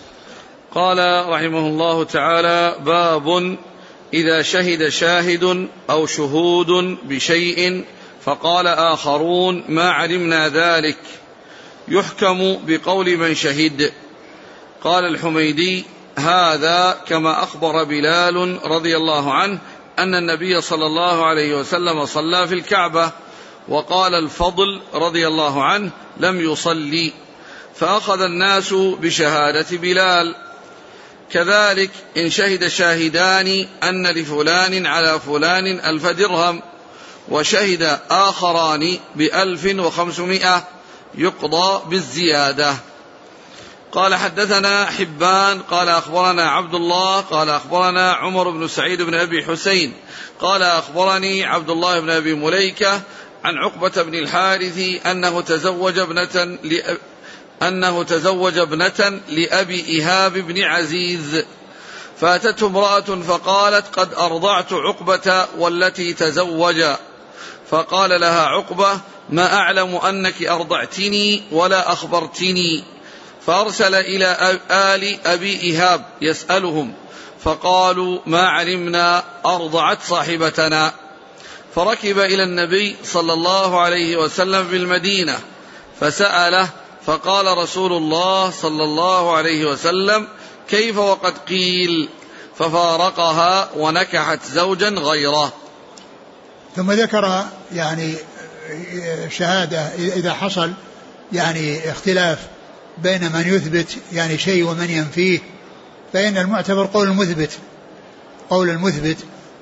قال رحمه الله تعالى: باب إذا شهد شاهد أو شهود بشيء فقال آخرون ما علمنا ذلك يحكم بقول من شهد. قال الحميدي: هذا كما أخبر بلال رضي الله عنه أن النبي صلى الله عليه وسلم صلى في الكعبة، وقال الفضل رضي الله عنه لم يصلي، فأخذ الناس بشهادة بلال. كذلك إن شهد شاهدان أن لفلان على فلان ألف درهم وشهد آخران بألف وخمسمائة يقضى بالزيادة. قال حدثنا حبان قال أخبرنا عبد الله قال أخبرنا عمر بن سعيد بن أبي حسين قال أخبرني عبد الله بن أبي مليكة عن عقبة بن الحارث أنه تزوج ابنة أنه تزوج ابنة لأبي إيهاب بن عزيز، فأتته امرأة فقالت: قد أرضعت عقبة والتي تزوج. فقال لها عقبة: ما أعلم أنك أرضعتني ولا أخبرتني. فأرسل إلى آل أبي إيهاب يسألهم، فقالوا: ما علمنا أرضعت صاحبتنا. فركب إلى النبي صلى الله عليه وسلم بالمدينة فسأله، فقال رسول الله صلى الله عليه وسلم: كيف وقد قيل؟ ففارقها ونكحت زوجا غيره. ثم ذكر يعني شهادة إذا حصل يعني اختلاف بين من يثبت يعني شيء ومن ينفيه، فإن المعتبر قول المثبت، قول المثبت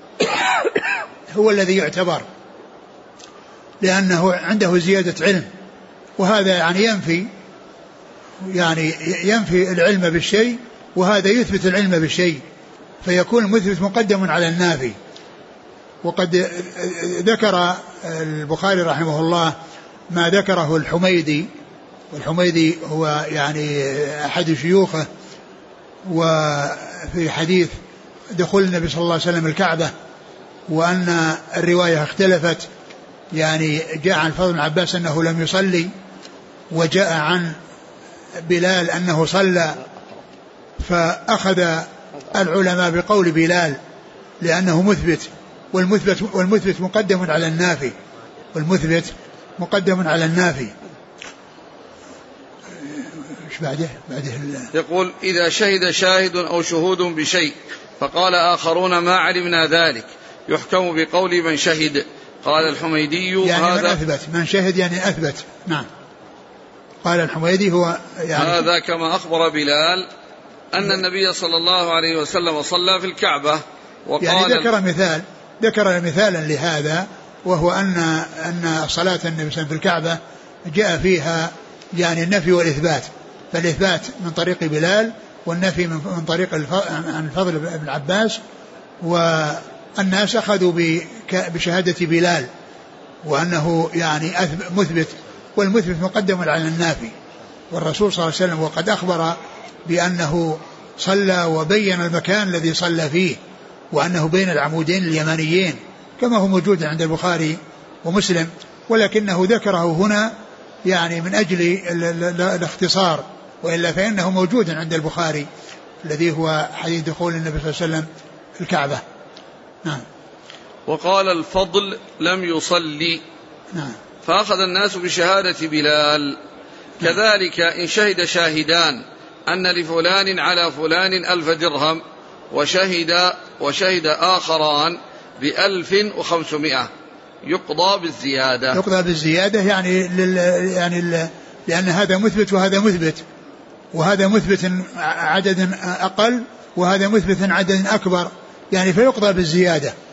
هو الذي يعتبر، لأنه عنده زيادة علم، وهذا يعني ينفي يعني ينفي العلم بالشيء، وهذا يثبت العلم بالشيء، فيكون المثبت مقدم على النافي. وقد ذكر البخاري رحمه الله ما ذكره الحميدي، والحميدي هو يعني أحد شيوخه، وفي حديث دخول النبي صلى الله عليه وسلم الكعبة، وأن الرواية اختلفت، يعني جاء عن فضل بن عباس أنه لم يصلي، وجاء عن بلال أنه صلى، فأخذ العلماء بقول بلال لأنه مثبت، والمثبت, والمثبت مقدم على النافي، والمثبت مقدم على النافي. ايش بعده؟ بعده يقول: إذا شهد شاهد أو شهود بشيء فقال آخرون ما علمنا ذلك يحكم بقول من شهد. قال الحميدي: يعني هذا من أثبت، من شهد يعني أثبت. نعم. قال الحميدي: هو يعني هذا كما أخبر بلال أن النبي صلى الله عليه وسلم صلى في الكعبة، وقال يعني ذكر مثال ذكر مثالا لهذا، وهو أن أن صلاة النبي صلى الله عليه وسلم في الكعبة جاء فيها يعني النفي والإثبات، فالإثبات من طريق بلال والنفي من طريق عن الفضل بن عباس، والناس أخذوا بشهادة بلال وأنه يعني مثبت، والمثبت مقدم على النافي. والرسول صلى الله عليه وسلم وقد أخبر بأنه صلى وبين المكان الذي صلى فيه، وأنه بين العمودين اليمانيين كما هو موجود عند البخاري ومسلم، ولكنه ذكره هنا يعني من أجل الاختصار، وإلا فإنه موجود عند البخاري الذي هو حديث دخول النبي صلى الله عليه وسلم الكعبة. نعم. وقال الفضل لم يصلي. نعم. فأخذ الناس بشهادة بلال. كذلك إن شهد شاهدان أن لفلان على فلان ألف درهم وشهد وشهد آخران بألف وخمسمائة يقضى بالزيادة. يقضى بالزيادة يعني لل يعني لل لأن هذا مثبت وهذا مثبت، وهذا مثبت عدد أقل وهذا مثبت عدد أكبر، يعني فيقضى بالزيادة،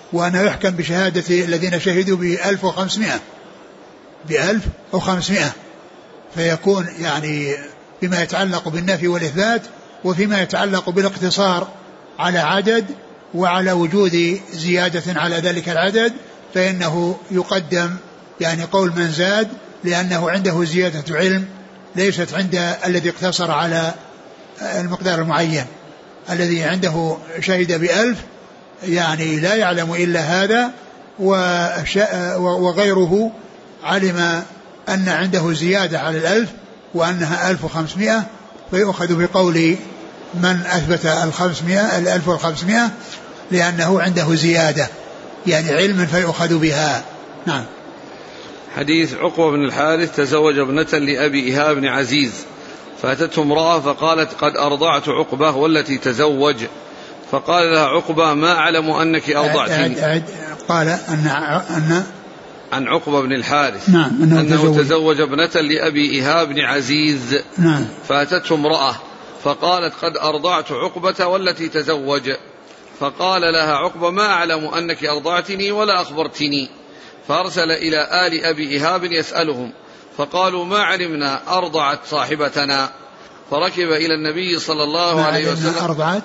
وأنه يحكم بشهادة الذين شهدوا بألف وخمسمائة بألف وخمسمائة فيكون يعني بما يتعلق بالنفي والإثبات، وفيما يتعلق بالاقتصار على عدد وعلى وجود زيادة على ذلك العدد فإنه يقدم يعني قول من زاد، لأنه عنده زيادة علم ليست عند الذي اقتصر على المقدار المعين. الذي عنده شهد بألف يعني لا يعلم إلا هذا، وغيره علم أن عنده زيادة على الألف وأنها ألف وخمسمائة، فيؤخذ بقول من أثبت الخمسمائة الألف والخمسمائة لأنه عنده زيادة يعني علم فيؤخذ بها. نعم. حديث عقبة بن الحارث تزوج ابنة لأبي إيهاب بن عزيز فأتته امرأة فقالت قد أرضعت عقبة والتي تزوج، فقال لها عقبة ما أعلم أنك أرضعتني. أعد أعد قال أن, أن عن عقبة بن الحارث نعم أنه, أنه تزوج. تزوج ابنة لأبي إيهاب بن عزيز نعم. فأتته امرأة فقالت قد أرضعت عقبة والتي تزوج، فقال لها عقبة ما أعلم أنك أرضعتني ولا أخبرتني، فأرسل إلى آل أبي إيهاب يسألهم فقالوا ما علمنا أرضعت صاحبتنا، فركب إلى النبي صلى الله عليه وسلم أرضعت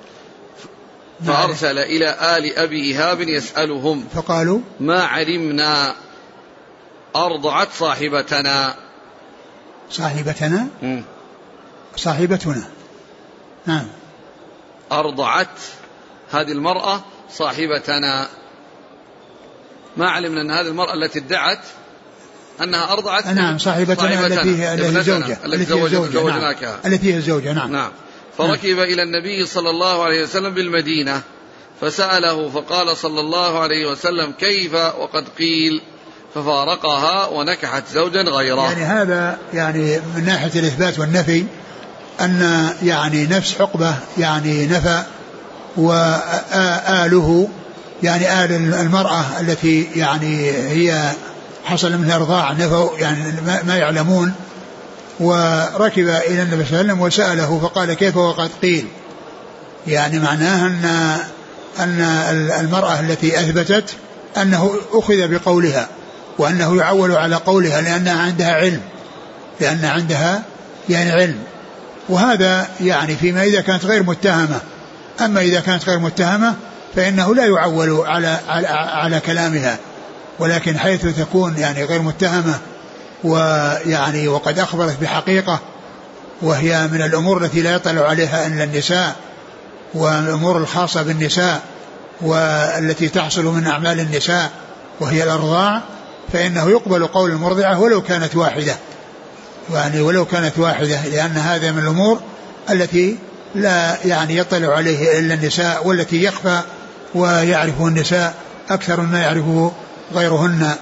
فأرسل إلى آل أبي إيهاب يسألهم فقالوا ما علمنا أرضعت صاحبتنا. صاحبتنا م. صاحبتنا نعم. أرضعت هذه المرأة صاحبتنا، ما علمنا أن هذه المرأة التي ادعت أنها أرضعت نعم صاحبتنا التي هي الزوجة التي هي الزوجة نعم. التي هي الزوجة نعم. نعم. فركب نعم. إلى النبي صلى الله عليه وسلم بالمدينة فسأله فقال صلى الله عليه وسلم كيف وقد قيل، ففارقها ونكحت زوجا غيره. يعني هذا يعني من ناحية الإثبات والنفي أن يعني نفس عقبة يعني نفى، وآله يعني آل المرأة التي يعني هي حصل منها رضاع نفوا يعني ما يعلمون، وركب إلى النبي صلى الله عليه وسلم وسأله فقال كيف وقد قيل، يعني معناه أن أن المرأة التي أثبتت أنه أخذ بقولها وأنه يعول على قولها لأنها عندها علم لأن عندها يعني علم، وهذا يعني فيما إذا كانت غير متهمة. أما إذا كانت غير متهمة فإنه لا يعول على على, على كلامها، ولكن حيث تكون يعني غير متهمة ويعني وقد أخبرت بحقيقة وهي من الأمور التي لا يطلع عليها إلا النساء والأمور الخاصة بالنساء والتي تحصل من أعمال النساء وهي الأرضاع، فإنه يقبل قول المرضعة ولو كانت واحدة يعني ولو كانت واحدة لأن هذا من الأمور التي لا يعني يطلع عليه إلا النساء والتي يخفى ويعرفه النساء أكثر مما يعرفه غيرهن.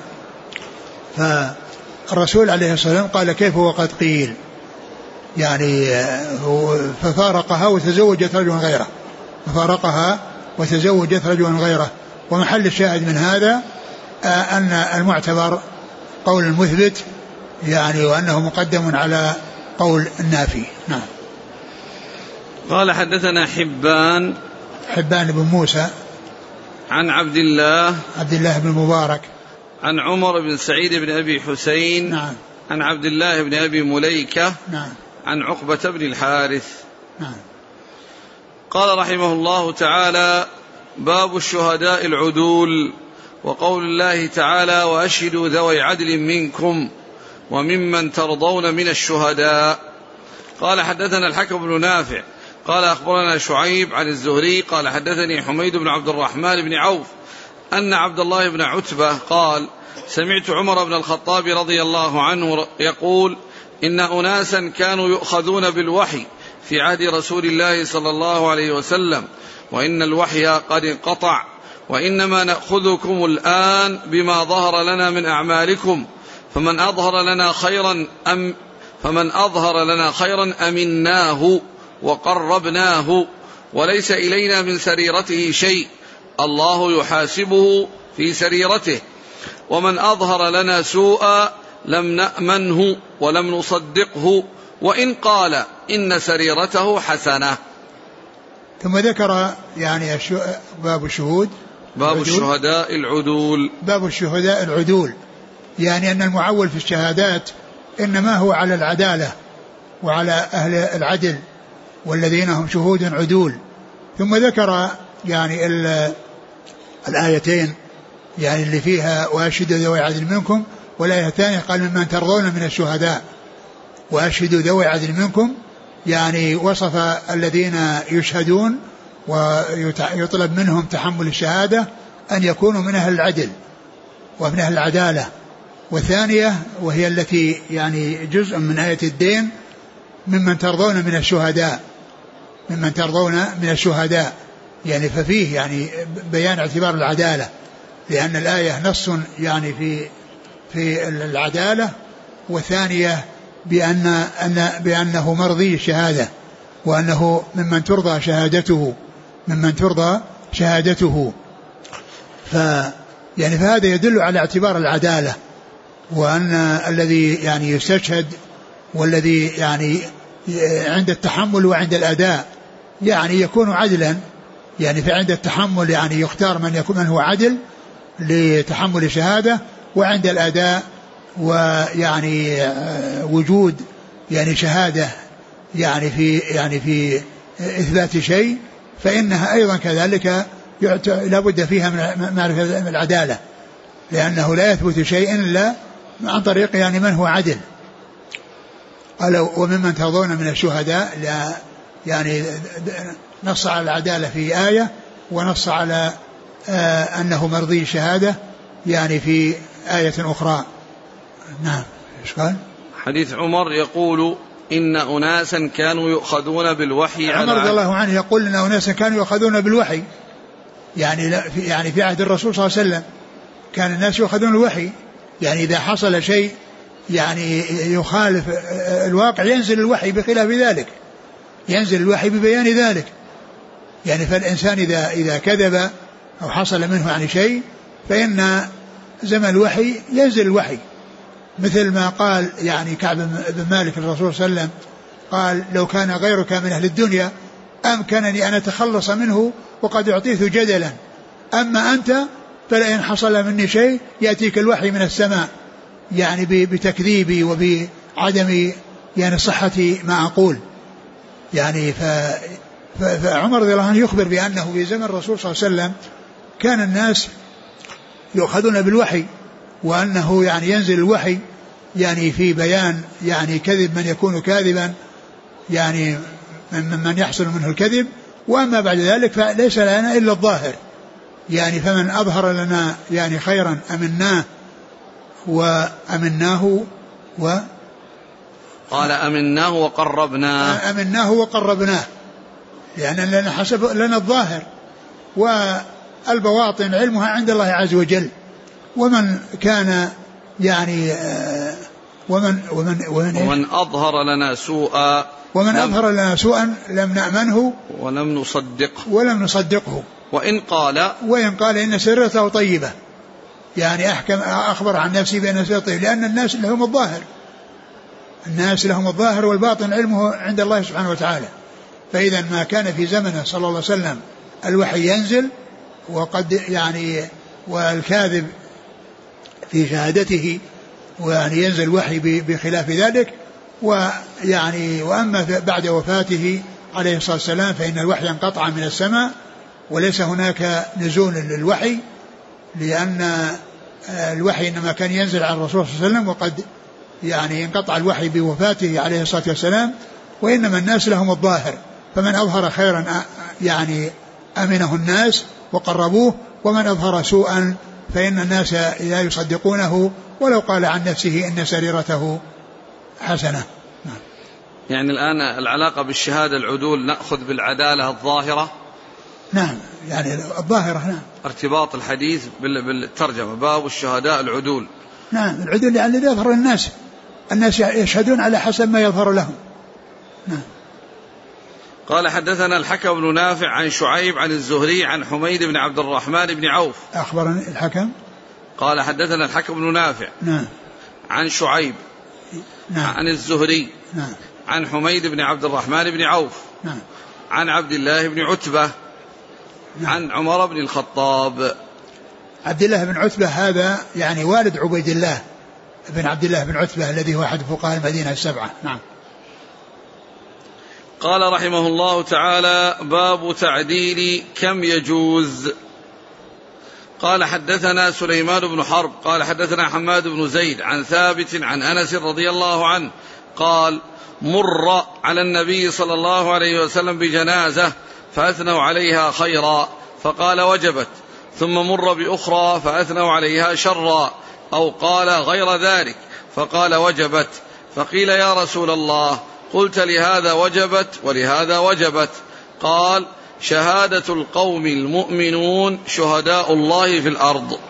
فالرسول عليه الصلاة والسلام قال كيف وقد قيل، يعني ففارقها وتزوجت رجلا غيره ففارقها وتزوجت رجلا غيره. ومحل الشاهد من هذا أن المعتبر قول المثبت يعني وأنه مقدم على قول النافي. نعم. قال حدثنا حبان حبان بن موسى عن عبد الله عبد الله بن مبارك عن عمر بن سعيد بن أبي حسين نعم. عن عبد الله بن أبي مليكة نعم. عن عقبة بن الحارث. نعم. قال رحمه الله تعالى باب الشهداء العدول وقول الله تعالى وأشهدوا ذوي عدل منكم وممن ترضون من الشهداء. قال حدثنا الحكم بن نافع قال أخبرنا شعيب عن الزهري قال حدثني حميد بن عبد الرحمن بن عوف أن عبد الله بن عتبة قال سمعت عمر بن الخطاب رضي الله عنه يقول إن أناسا كانوا يؤخذون بالوحي في عهد رسول الله صلى الله عليه وسلم وإن الوحي قد انقطع وإنما نأخذكم الآن بما ظهر لنا من أعمالكم فمن أظهر لنا خيرا أم فمن أظهر لنا خيرا أمناه وقربناه وليس إلينا من سريرته شيء الله يحاسبه في سريرته ومن أظهر لنا سوءا لم نأمنه ولم نصدقه وإن قال إن سريرته حسنة. ثم ذكر يعني باب الشهود باب الشهداء العدول. باب الشهداء العدول، يعني أن المعول في الشهادات إنما هو على العدالة وعلى أهل العدل والذين هم شهود عدول. ثم ذكر يعني الآيتين يعني اللي فيها وأشهدوا ذوي عدل منكم، والآية الثانية قال ممن ترضون من الشهداء وأشهدوا ذوي عدل منكم، يعني وصف الذين يشهدون ويطلب منهم تحمل الشهادة أن يكونوا من أهل العدل ومن أهل العدالة. والثانية وهي التي يعني جزء من آية الدين ممن ترضون من الشهداء، ممن ترضون من الشهداء، يعني ففيه يعني بيان اعتبار العدالة، لأن الآية نص يعني في في العدالة، والثانية بأن أن بأنه مرضي الشهادة وأنه ممن ترضى شهادته ممن ترضى شهادته. ف يعني فهذا يدل على اعتبار العدالة، وأن الذي يعني يستشهد والذي يعني عند التحمل وعند الأداء يعني يكون عدلا، يعني فعند التحمل يعني يختار من يكون من هو عدل لتحمل الشهادة، وعند الأداء ويعني وجود يعني شهادة يعني في يعني في إثبات شيء، فإنها أيضا كذلك لا بد فيها من معرفة العدالة، لأنه لا يثبت شيء إلا عن طريق يعني من هو عدل. قالوا وممن ترضون من الشهداء، لا يعني نص على العدالة في آية، ونص على آه أنه مرضي الشهادة يعني في آية أخرى. نعم. إيش قال؟ حديث عمر يقول إن أناسا كانوا يؤخذون بالوحي. عمر رضي الله عنه يقول إن أناسا كانوا يؤخذون بالوحي، يعني في يعني في عهد الرسول صلى الله عليه وسلم كان الناس يؤخذون الوحي، يعني إذا حصل شيء يعني يخالف الواقع ينزل الوحي بخلاف ذلك، ينزل الوحي ببيان ذلك. يعني فالإنسان إذا إذا كذب أو حصل منه يعني شيء فإن زمن الوحي ينزل الوحي، مثل ما قال يعني كعب بن مالك الرسول صلى الله عليه وسلم قال لو كان غيرك من أهل الدنيا أمكنني أن أتخلص منه وقد أعطيته جدلا، أما أنت فلئن حصل مني شيء يأتيك الوحي من السماء يعني بتكذيبي وبعدم يعني صحة ما أقول. يعني ف فعمر رضي الله عنه يخبر بأنه في زمن الرسول صلى الله عليه وسلم كان الناس يؤخذون بالوحي، وأنه يعني ينزل الوحي يعني في بيان يعني كذب من يكون كاذبا، يعني من من يحصل منه الكذب، وأما بعد ذلك فليس لنا إلا الظاهر، يعني فمن أظهر لنا يعني خيرا أمناه وأمناه و قال أمناه وقربناه أمناه وقربناه، يعني لنا حسب لنا الظاهر، والبواطن علمها عند الله عز وجل. ومن كان يعني ومن ومن ومن, ومن أظهر لنا سوءا ومن أظهر لنا سوءا لم نأمنه ولم نصدقه ولم نصدقه وإن قال وإن قال إن سرته طيبة، يعني أحكم أخبر عن نفسي بأن سرته طيبة، لأن الناس لهم الظاهر، الناس لهم الظاهر والباطن علمه عند الله سبحانه وتعالى. فإذا ما كان في زمنه صلى الله عليه وسلم الوحي ينزل وقد يعني والكاذب في شهادته ويعني ينزل الوحي بخلاف ذلك، ويعني وأما بعد وفاته عليه الصلاة والسلام فإن الوحي انقطع من السماء وليس هناك نزول للوحي، لأن الوحي إنما كان ينزل على الرسول صلى الله عليه وسلم، وقد يعني انقطع الوحي بوفاته عليه الصلاة والسلام، وإنما الناس لهم الظاهر، فمن أظهر خيرا يعني أمنه الناس وقربوه، ومن أظهر سوءا فإن الناس لا يصدقونه ولو قال عن نفسه إن سريرته حسنة. يعني الآن العلاقة بالشهادة العدول نأخذ بالعدالة الظاهرة. نعم يعني الظاهرة. نعم ارتباط الحديث بالترجمة باب الشهداء العدول. نعم العدول يعني الذي يظهر الناس، الناس يشهدون على حسب ما يظهر لهم. نعم. قال حدثنا الحكم بن نافع عن شعيب عن الزهري عن حميد بن عبد الرحمن بن عوف. أخبرني الحكم قال حدثنا الحكم بن نافع نعم عن شعيب نعم عن الزهري نعم عن حميد بن عبد الرحمن بن عوف نعم عن عبد الله بن عتبة عن عمر بن الخطاب. عبد الله بن عتبة هذا يعني والد عبيد الله بن عبد الله بن عتبة الذي هو أحد فقهاء المدينة السبعة. نعم. قال رحمه الله تعالى: باب تعديل كم يجوز. قال حدثنا سليمان بن حرب قال حدثنا حماد بن زيد عن ثابت عن أنس رضي الله عنه قال: مر على النبي صلى الله عليه وسلم بجنازة فأثنوا عليها خيرا فقال: وجبت. ثم مر بأخرى فأثنوا عليها شرا أو قال غير ذلك فقال: وجبت. فقيل: يا رسول الله، قلت لهذا وجبت ولهذا وجبت. قال: شهادة القوم المؤمنون شهداء الله في الأرض.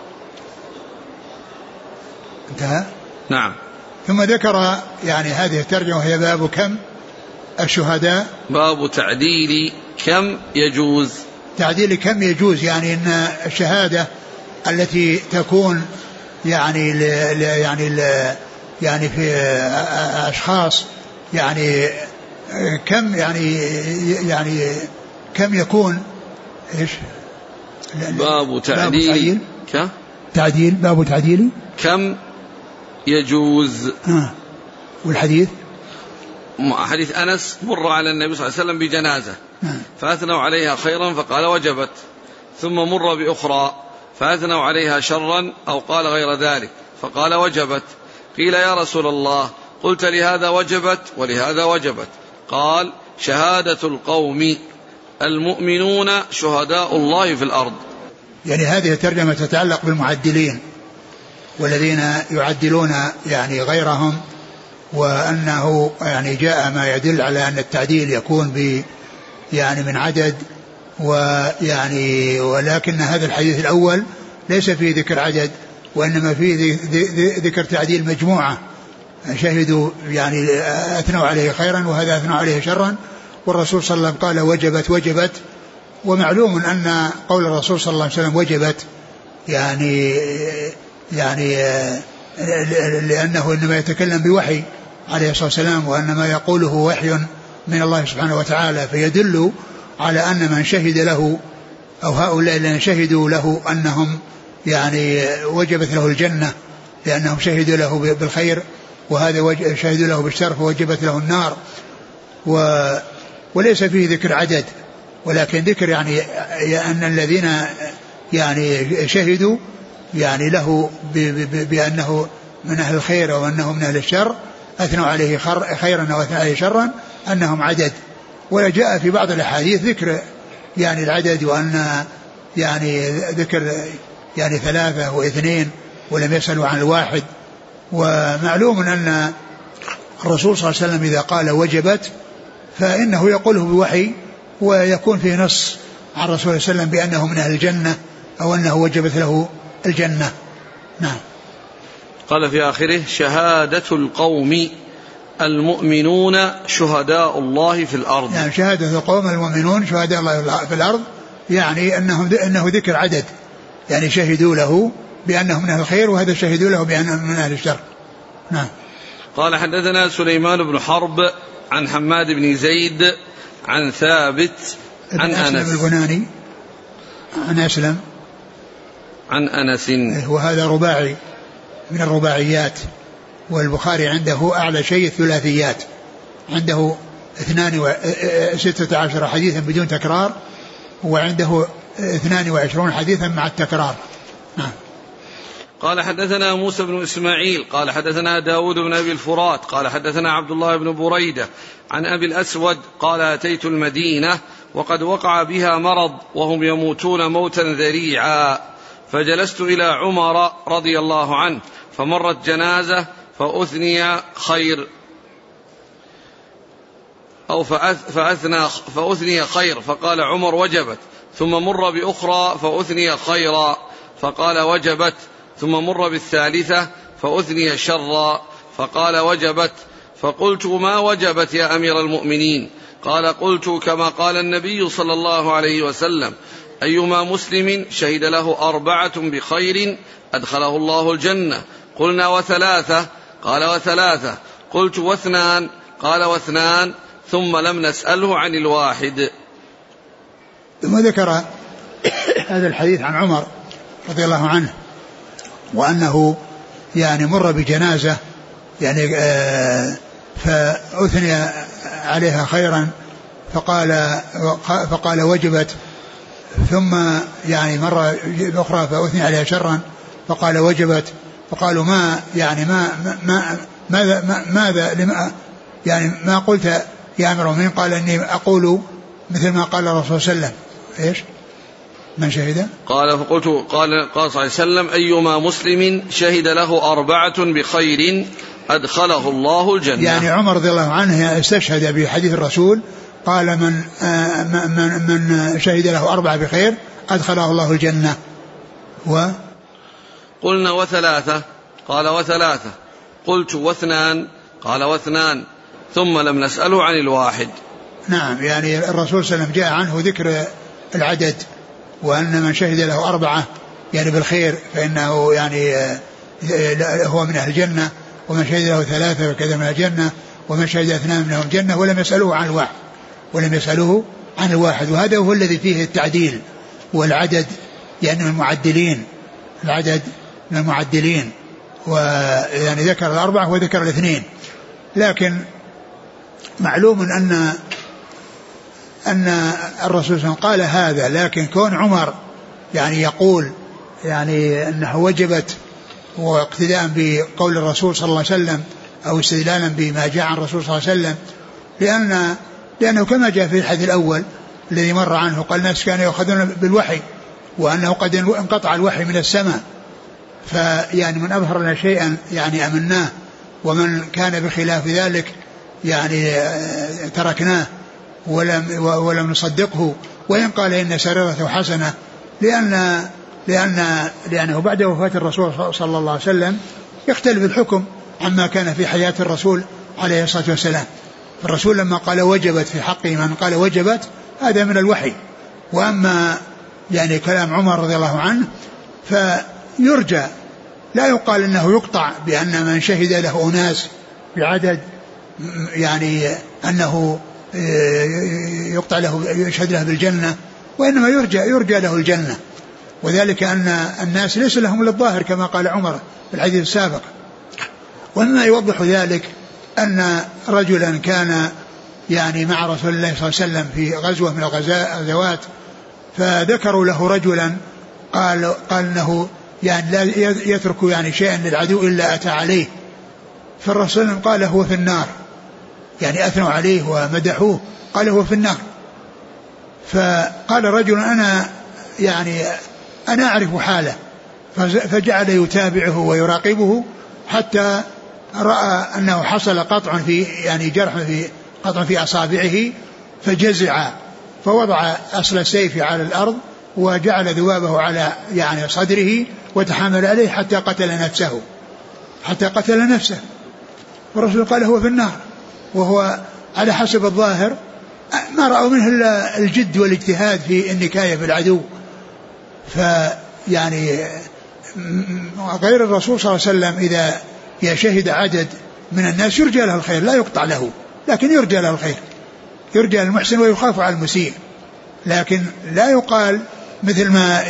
انتهى. نعم. ثم ذكر يعني هذه الترجمة وهي باب كم الشهداء. باب تعديل كم يجوز. تعديل كم يجوز يعني أن الشهادة التي تكون يعني ل يعني ل يعني في أشخاص يعني كم يعني يعني كم يكون إيش. باب تعديل باب تعديل باب تعديل كم يجوز. آه. والحديث حديث أنس: مر على النبي صلى الله عليه وسلم بجنازة آه. فأثنوا عليها خيرا فقال: وجبت. ثم مر بأخرى فأثنوا عليها شرا أو قال غير ذلك فقال: وجبت. قيل: يا رسول الله، قلت لهذا وجبت ولهذا وجبت. قال: شهادة القوم المؤمنون شهداء الله في الأرض. يعني هذه الترجمة تتعلق بالمعدلين والذين يعدلون يعني غيرهم، وأنه يعني جاء ما يدل على أن التعديل يكون ب يعني من عدد، ويعني ولكن هذا الحديث الأول ليس فيه ذكر عدد وإنما فيه ذكر تعديل مجموعة شهدوا يعني أثنوا عليه خيرا وهذا أثنوا عليه شرا، والرسول صلى الله عليه وسلم قال: وجبت وجبت. ومعلوم أن قول الرسول صلى الله عليه وسلم وجبت يعني يعني لأنه إنما يتكلم بوحي عليه الصلاة والسلام، وأن ما يقوله وحي من الله سبحانه وتعالى، فيدل على أن من شهد له أو هؤلاء الذين شهدوا له أنهم يعني وجبت له الجنة لأنهم شهدوا له بالخير، وهذا شهدوا له بالشر فوجبت له النار. و وليس فيه ذكر عدد، ولكن ذكر يعني أن الذين يعني شهدوا يعني له بأنه من أهل الخير وأنه من أهل الشر أثنوا عليه خيرا وأثنوا عليه شرا أنهم عدد. ولا جاء في بعض الأحاديث ذكر يعني العدد، وأن يعني ذكر يعني ثلاثة واثنين ولم يسألوا عن الواحد. ومعلوم أن الرسول صلى الله عليه وسلم إذا قال وجبت فإنه يقوله بوحي، ويكون فيه نص عن الرسول صلى الله عليه وسلم بأنه من أهل الجنة أو أنه وجبت له الجنة. نعم. قال في آخره: شهادة القوم المؤمنون شهداء الله في الأرض. يعني شهادة القوم المؤمنون شهداء الله في الأرض، يعني أنهم أنه ذكر عدد، يعني شهدوا له بأنهم من أهل الخير وهذا شهدوا له بأنهم من أهل الشر. نعم. قال حدثنا سليمان بن حرب عن حماد بن زيد عن ثابت عن أنس البناني عن أسلم عن أنس، وهذا رباعي من الرباعيات، والبخاري عنده أعلى شيء الثلاثيات، عنده اثنان وستة عشر حديثا بدون تكرار، وعنده اثنان وعشرون حديثا مع التكرار. نعم. قال حدثنا موسى بن إسماعيل قال حدثنا داود بن أبي الفرات قال حدثنا عبد الله بن بريدة عن أبي الأسود قال: أتيت المدينة وقد وقع بها مرض وهم يموتون موتا ذريعا، فجلست إلى عمر رضي الله عنه فمرت جنازة فأثني خير أو فأثنى فأثني خير فقال عمر: وجبت. ثم مر بأخرى فأثني خيرا فقال: وجبت. ثم مر بالثالثة فأثني شرا فقال: وجبت. فقلت: ما وجبت يا أمير المؤمنين؟ قال: قلت كما قال النبي صلى الله عليه وسلم: أيما مسلم شهد له أربعة بخير أدخله الله الجنة. قلنا: وثلاثة؟ قال: وثلاثة. قلت: واثنان؟ قال: واثنان. ثم لم نسأله عن الواحد. ثم ذكر هذا الحديث عن عمر رضي الله عنه، وأنه يعني مر بجنازة يعني آه فأثني عليها خيرا فقال فقال وجبت، ثم يعني مرة أخرى فأثني عليها شرا فقال وجبت، فقالوا ما يعني ما ما ماذا ما ماذا لما يعني ما قلت يا أمير المؤمنين؟ قال إني أقول مثل ما قال الرسول صلى الله عليه وسلم. إيش من شهد؟ قال فقلت قال قال صلى الله عليه وسلم أيما مسلم شهد له أربعة بخير أدخله الله الجنة. يعني عمر رضي الله عنه استشهد بحديث الرسول قال من آه من من شهد له أربعة بخير أدخله الله الجنة. و قلنا وثلاثة؟ قال وثلاثة. قلت واثنان؟ قال واثنان. ثم لم نسأله عن الواحد. نعم، يعني الرسول صلى الله عليه وسلم جاء عنه ذكر العدد، وأن من شهد له أربعة يعني بالخير فإنه يعني هو من أهل الجنة، ومن شهد له ثلاثة وكذا من الجنة، ومن شهد اثنان منهم الجنة، ولم يسألوه عن الواحد ولم يسألوه عن الواحد. وهذا هو الذي فيه التعديل والعدد، يعني من المعدلين، العدد من المعدلين، ويعني ذكر الأربعة وذكر الاثنين. لكن معلوم أن أن الرسول صلى الله عليه وسلم قال هذا، لكن كون عمر يعني يقول يعني أنه وجبت واقتداء بقول الرسول صلى الله عليه وسلم أو استدلالا بما جاء عن الرسول صلى الله عليه وسلم، لأن لأنه كما جاء في الحديث الأول الذي مر عنه قال الناس كانوا يأخذون بالوحي وأنه قد انقطع الوحي من السماء، فيعني من أظهر لنا شيئا يعني أمناه، ومن كان بخلاف ذلك يعني تركناه ولم ولم نصدقه، وإن قال إن سريرته حسنة، لأن لأن لأنه بعد وفاة الرسول صلى الله عليه وسلم يختلف الحكم عما كان في حياة الرسول عليه الصلاة والسلام. الرسول لما قال وجبت في حق من قال وجبت هذا من الوحي، وأما يعني كلام عمر رضي الله عنه فيرجى، لا يقال أنه يقطع بأن من شهد له أناس بعدد يعني أنه يقطع له يشهد له بالجنة، وإنما يرجى يرجى له الجنة، وذلك أن الناس ليس لهم إلا الظاهر كما قال عمر في الحديث السابق. ومما يوضح ذلك أن رجلا كان يعني مع رسول الله صلى الله عليه وسلم في غزوة من الغزوات، فذكروا له رجلا قال قال انه يعني لا يترك يعني شيئا للعدو الا اتى عليه، فالرسول قال هو في النار، يعني اثنوا عليه ومدحوه قال هو في النار. فقال رجل انا يعني انا اعرف حاله، فجعل يتابعه ويراقبه حتى راى انه حصل قطع في يعني جرح في قطع في اصابعه، فجزع فوضع أصل السيف على الأرض وجعل ذبابه على يعني صدره وتحامل عليه حتى قتل نفسه حتى قتل نفسه. والرسول قال هو في النار، وهو على حسب الظاهر ما رأوا منه إلا الجد والاجتهاد في النكاية بالعدو. فيعني غير الرسول صلى الله عليه وسلم إذا يشهد عدد من الناس يرجى له الخير، لا يقطع له، لكن يرجى له الخير، يرجى المحسن ويخاف على المسيء، لكن لا يقال مثل ما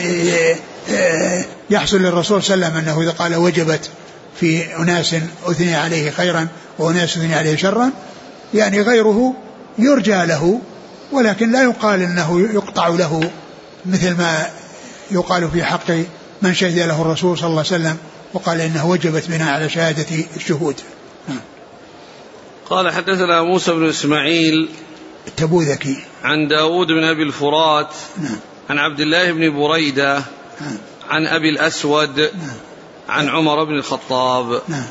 يحصل للرسول صلى الله عليه وسلم أنه إذا قال وجبت في أناس أثني عليه خيرا وأناس أثني عليه شرا، يعني غيره يرجى له، ولكن لا يقال أنه يقطع له مثل ما يقال في حق من شهد له الرسول صلى الله عليه وسلم وقال إنه وجبت بنا على شهادة الشهود. قال حدثنا موسى بن إسماعيل التبوذكي عن داود بن أبي الفرات نعم. عن عبد الله بن بريدة نعم. عن أبي الأسود نعم. عن عمر بن الخطاب نعم.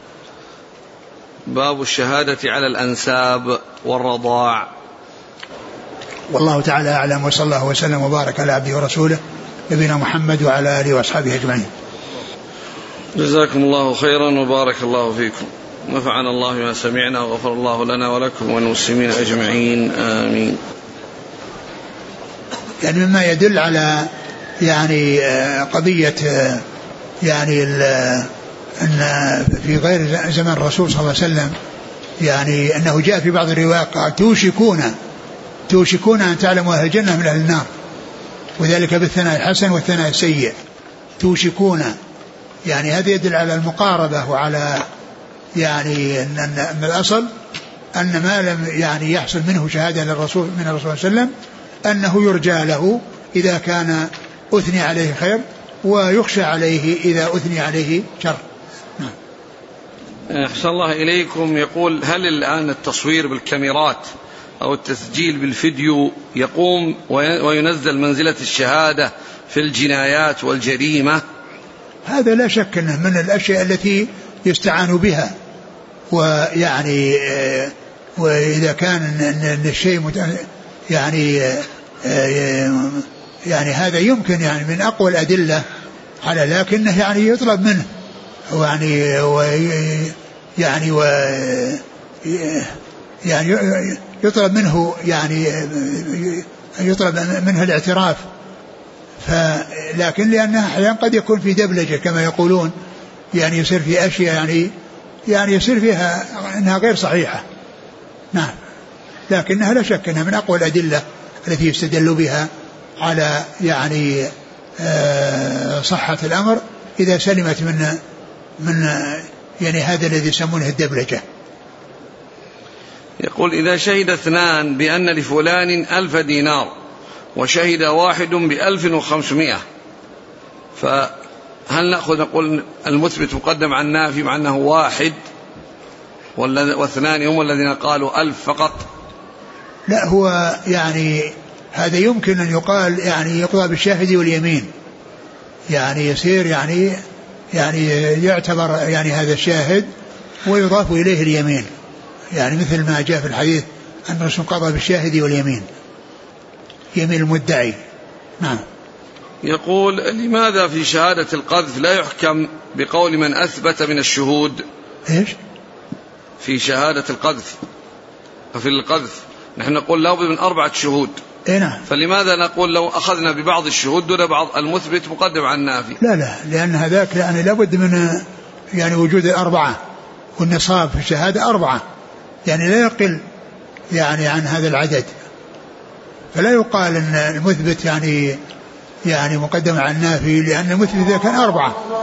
باب الشهادة على الأنساب والرضاع. والله تعالى أعلم، وصلى الله وسلم وبارك على عبده ورسوله نبينا محمد وعلى آله وأصحابه أجمعين. جزاكم الله خيرا وبارك الله فيكم، نفعنا الله بما سمعنا وغفر الله لنا ولكم والمسلمين أجمعين آمين. يعني مما يدل على يعني قضية يعني أن في غير زمن الرسول صلى الله عليه وسلم يعني أنه جاء في بعض الروايات قال توشكون توشكون أن تعلموا أهل الجنة من أهل النار، وذلك بالثناء الحسن والثناء السيء. توشكون يعني هذا يدل على المقاربة وعلى يعني أن, أن الأصل أن ما لم يعني يحصل منه شهادة للرسول من الرسول صلى الله عليه وسلم أنه يرجى له إذا كان أثني عليه خير ويخشى عليه إذا أثني عليه شر. أحسن الله إليكم. يقول هل الآن التصوير بالكاميرات أو التسجيل بالفيديو يقوم وينزل منزلة الشهادة في الجنايات والجريمة؟ هذا لا شك أنه من الأشياء التي يستعان بها، ويعني وإذا كان الشيء يعني يعني هذا يمكن يعني من أقوى الأدلة على، لكنه يعني يطلب منه يعني و يعني و يعني يطلب منه يعني يطلب منه الاعتراف، فلكن لأنها أحيانا قد يكون في دبلجة كما يقولون، يعني يصير في أشياء يعني يعني يصير فيها أنها غير صحيحة. نعم، لكنها لا شك أنها من أقوى الأدلة التي يستدل بها على يعني صحة الأمر إذا سلمت من من يعني هذا الذي يسمونه الدبلجة. يقول إذا شهد اثنان بأن لفلان ألف دينار وشهد واحد بألف وخمسمائة، فهل نأخذ نقول المثبت مقدم عن النافي مع أنه واحد واثنان هم الذين قالوا ألف فقط؟ لا، هو يعني هذا يمكن أن يقال يعني يقضى بالشاهد واليمين، يعني يصير يعني يعني يعتبر يعني هذا الشاهد ويضاف إليه اليمين، يعني مثل ما جاء في الحديث أن الرسول قضى بالشاهد واليمين، يمين المدعي. نعم. يقول لماذا في شهادة القذف لا يحكم بقول من أثبت من الشهود؟ إيش؟ في شهادة القذف في القذف نحن نقول لابد من أربعة شهود. إيه نعم. فلماذا نقول لو أخذنا ببعض الشهود دون بعض المثبت مقدم عن النافي؟ لا لا، لأن هذاك يعني لابد من يعني وجود الأربعة، والنصاب في الشهادة أربعة، يعني لا يقل يعني عن هذا العدد، فلا يقال أن المثبت يعني يعني مقدم عن النافي، لأن المثبت إذا كان أربعة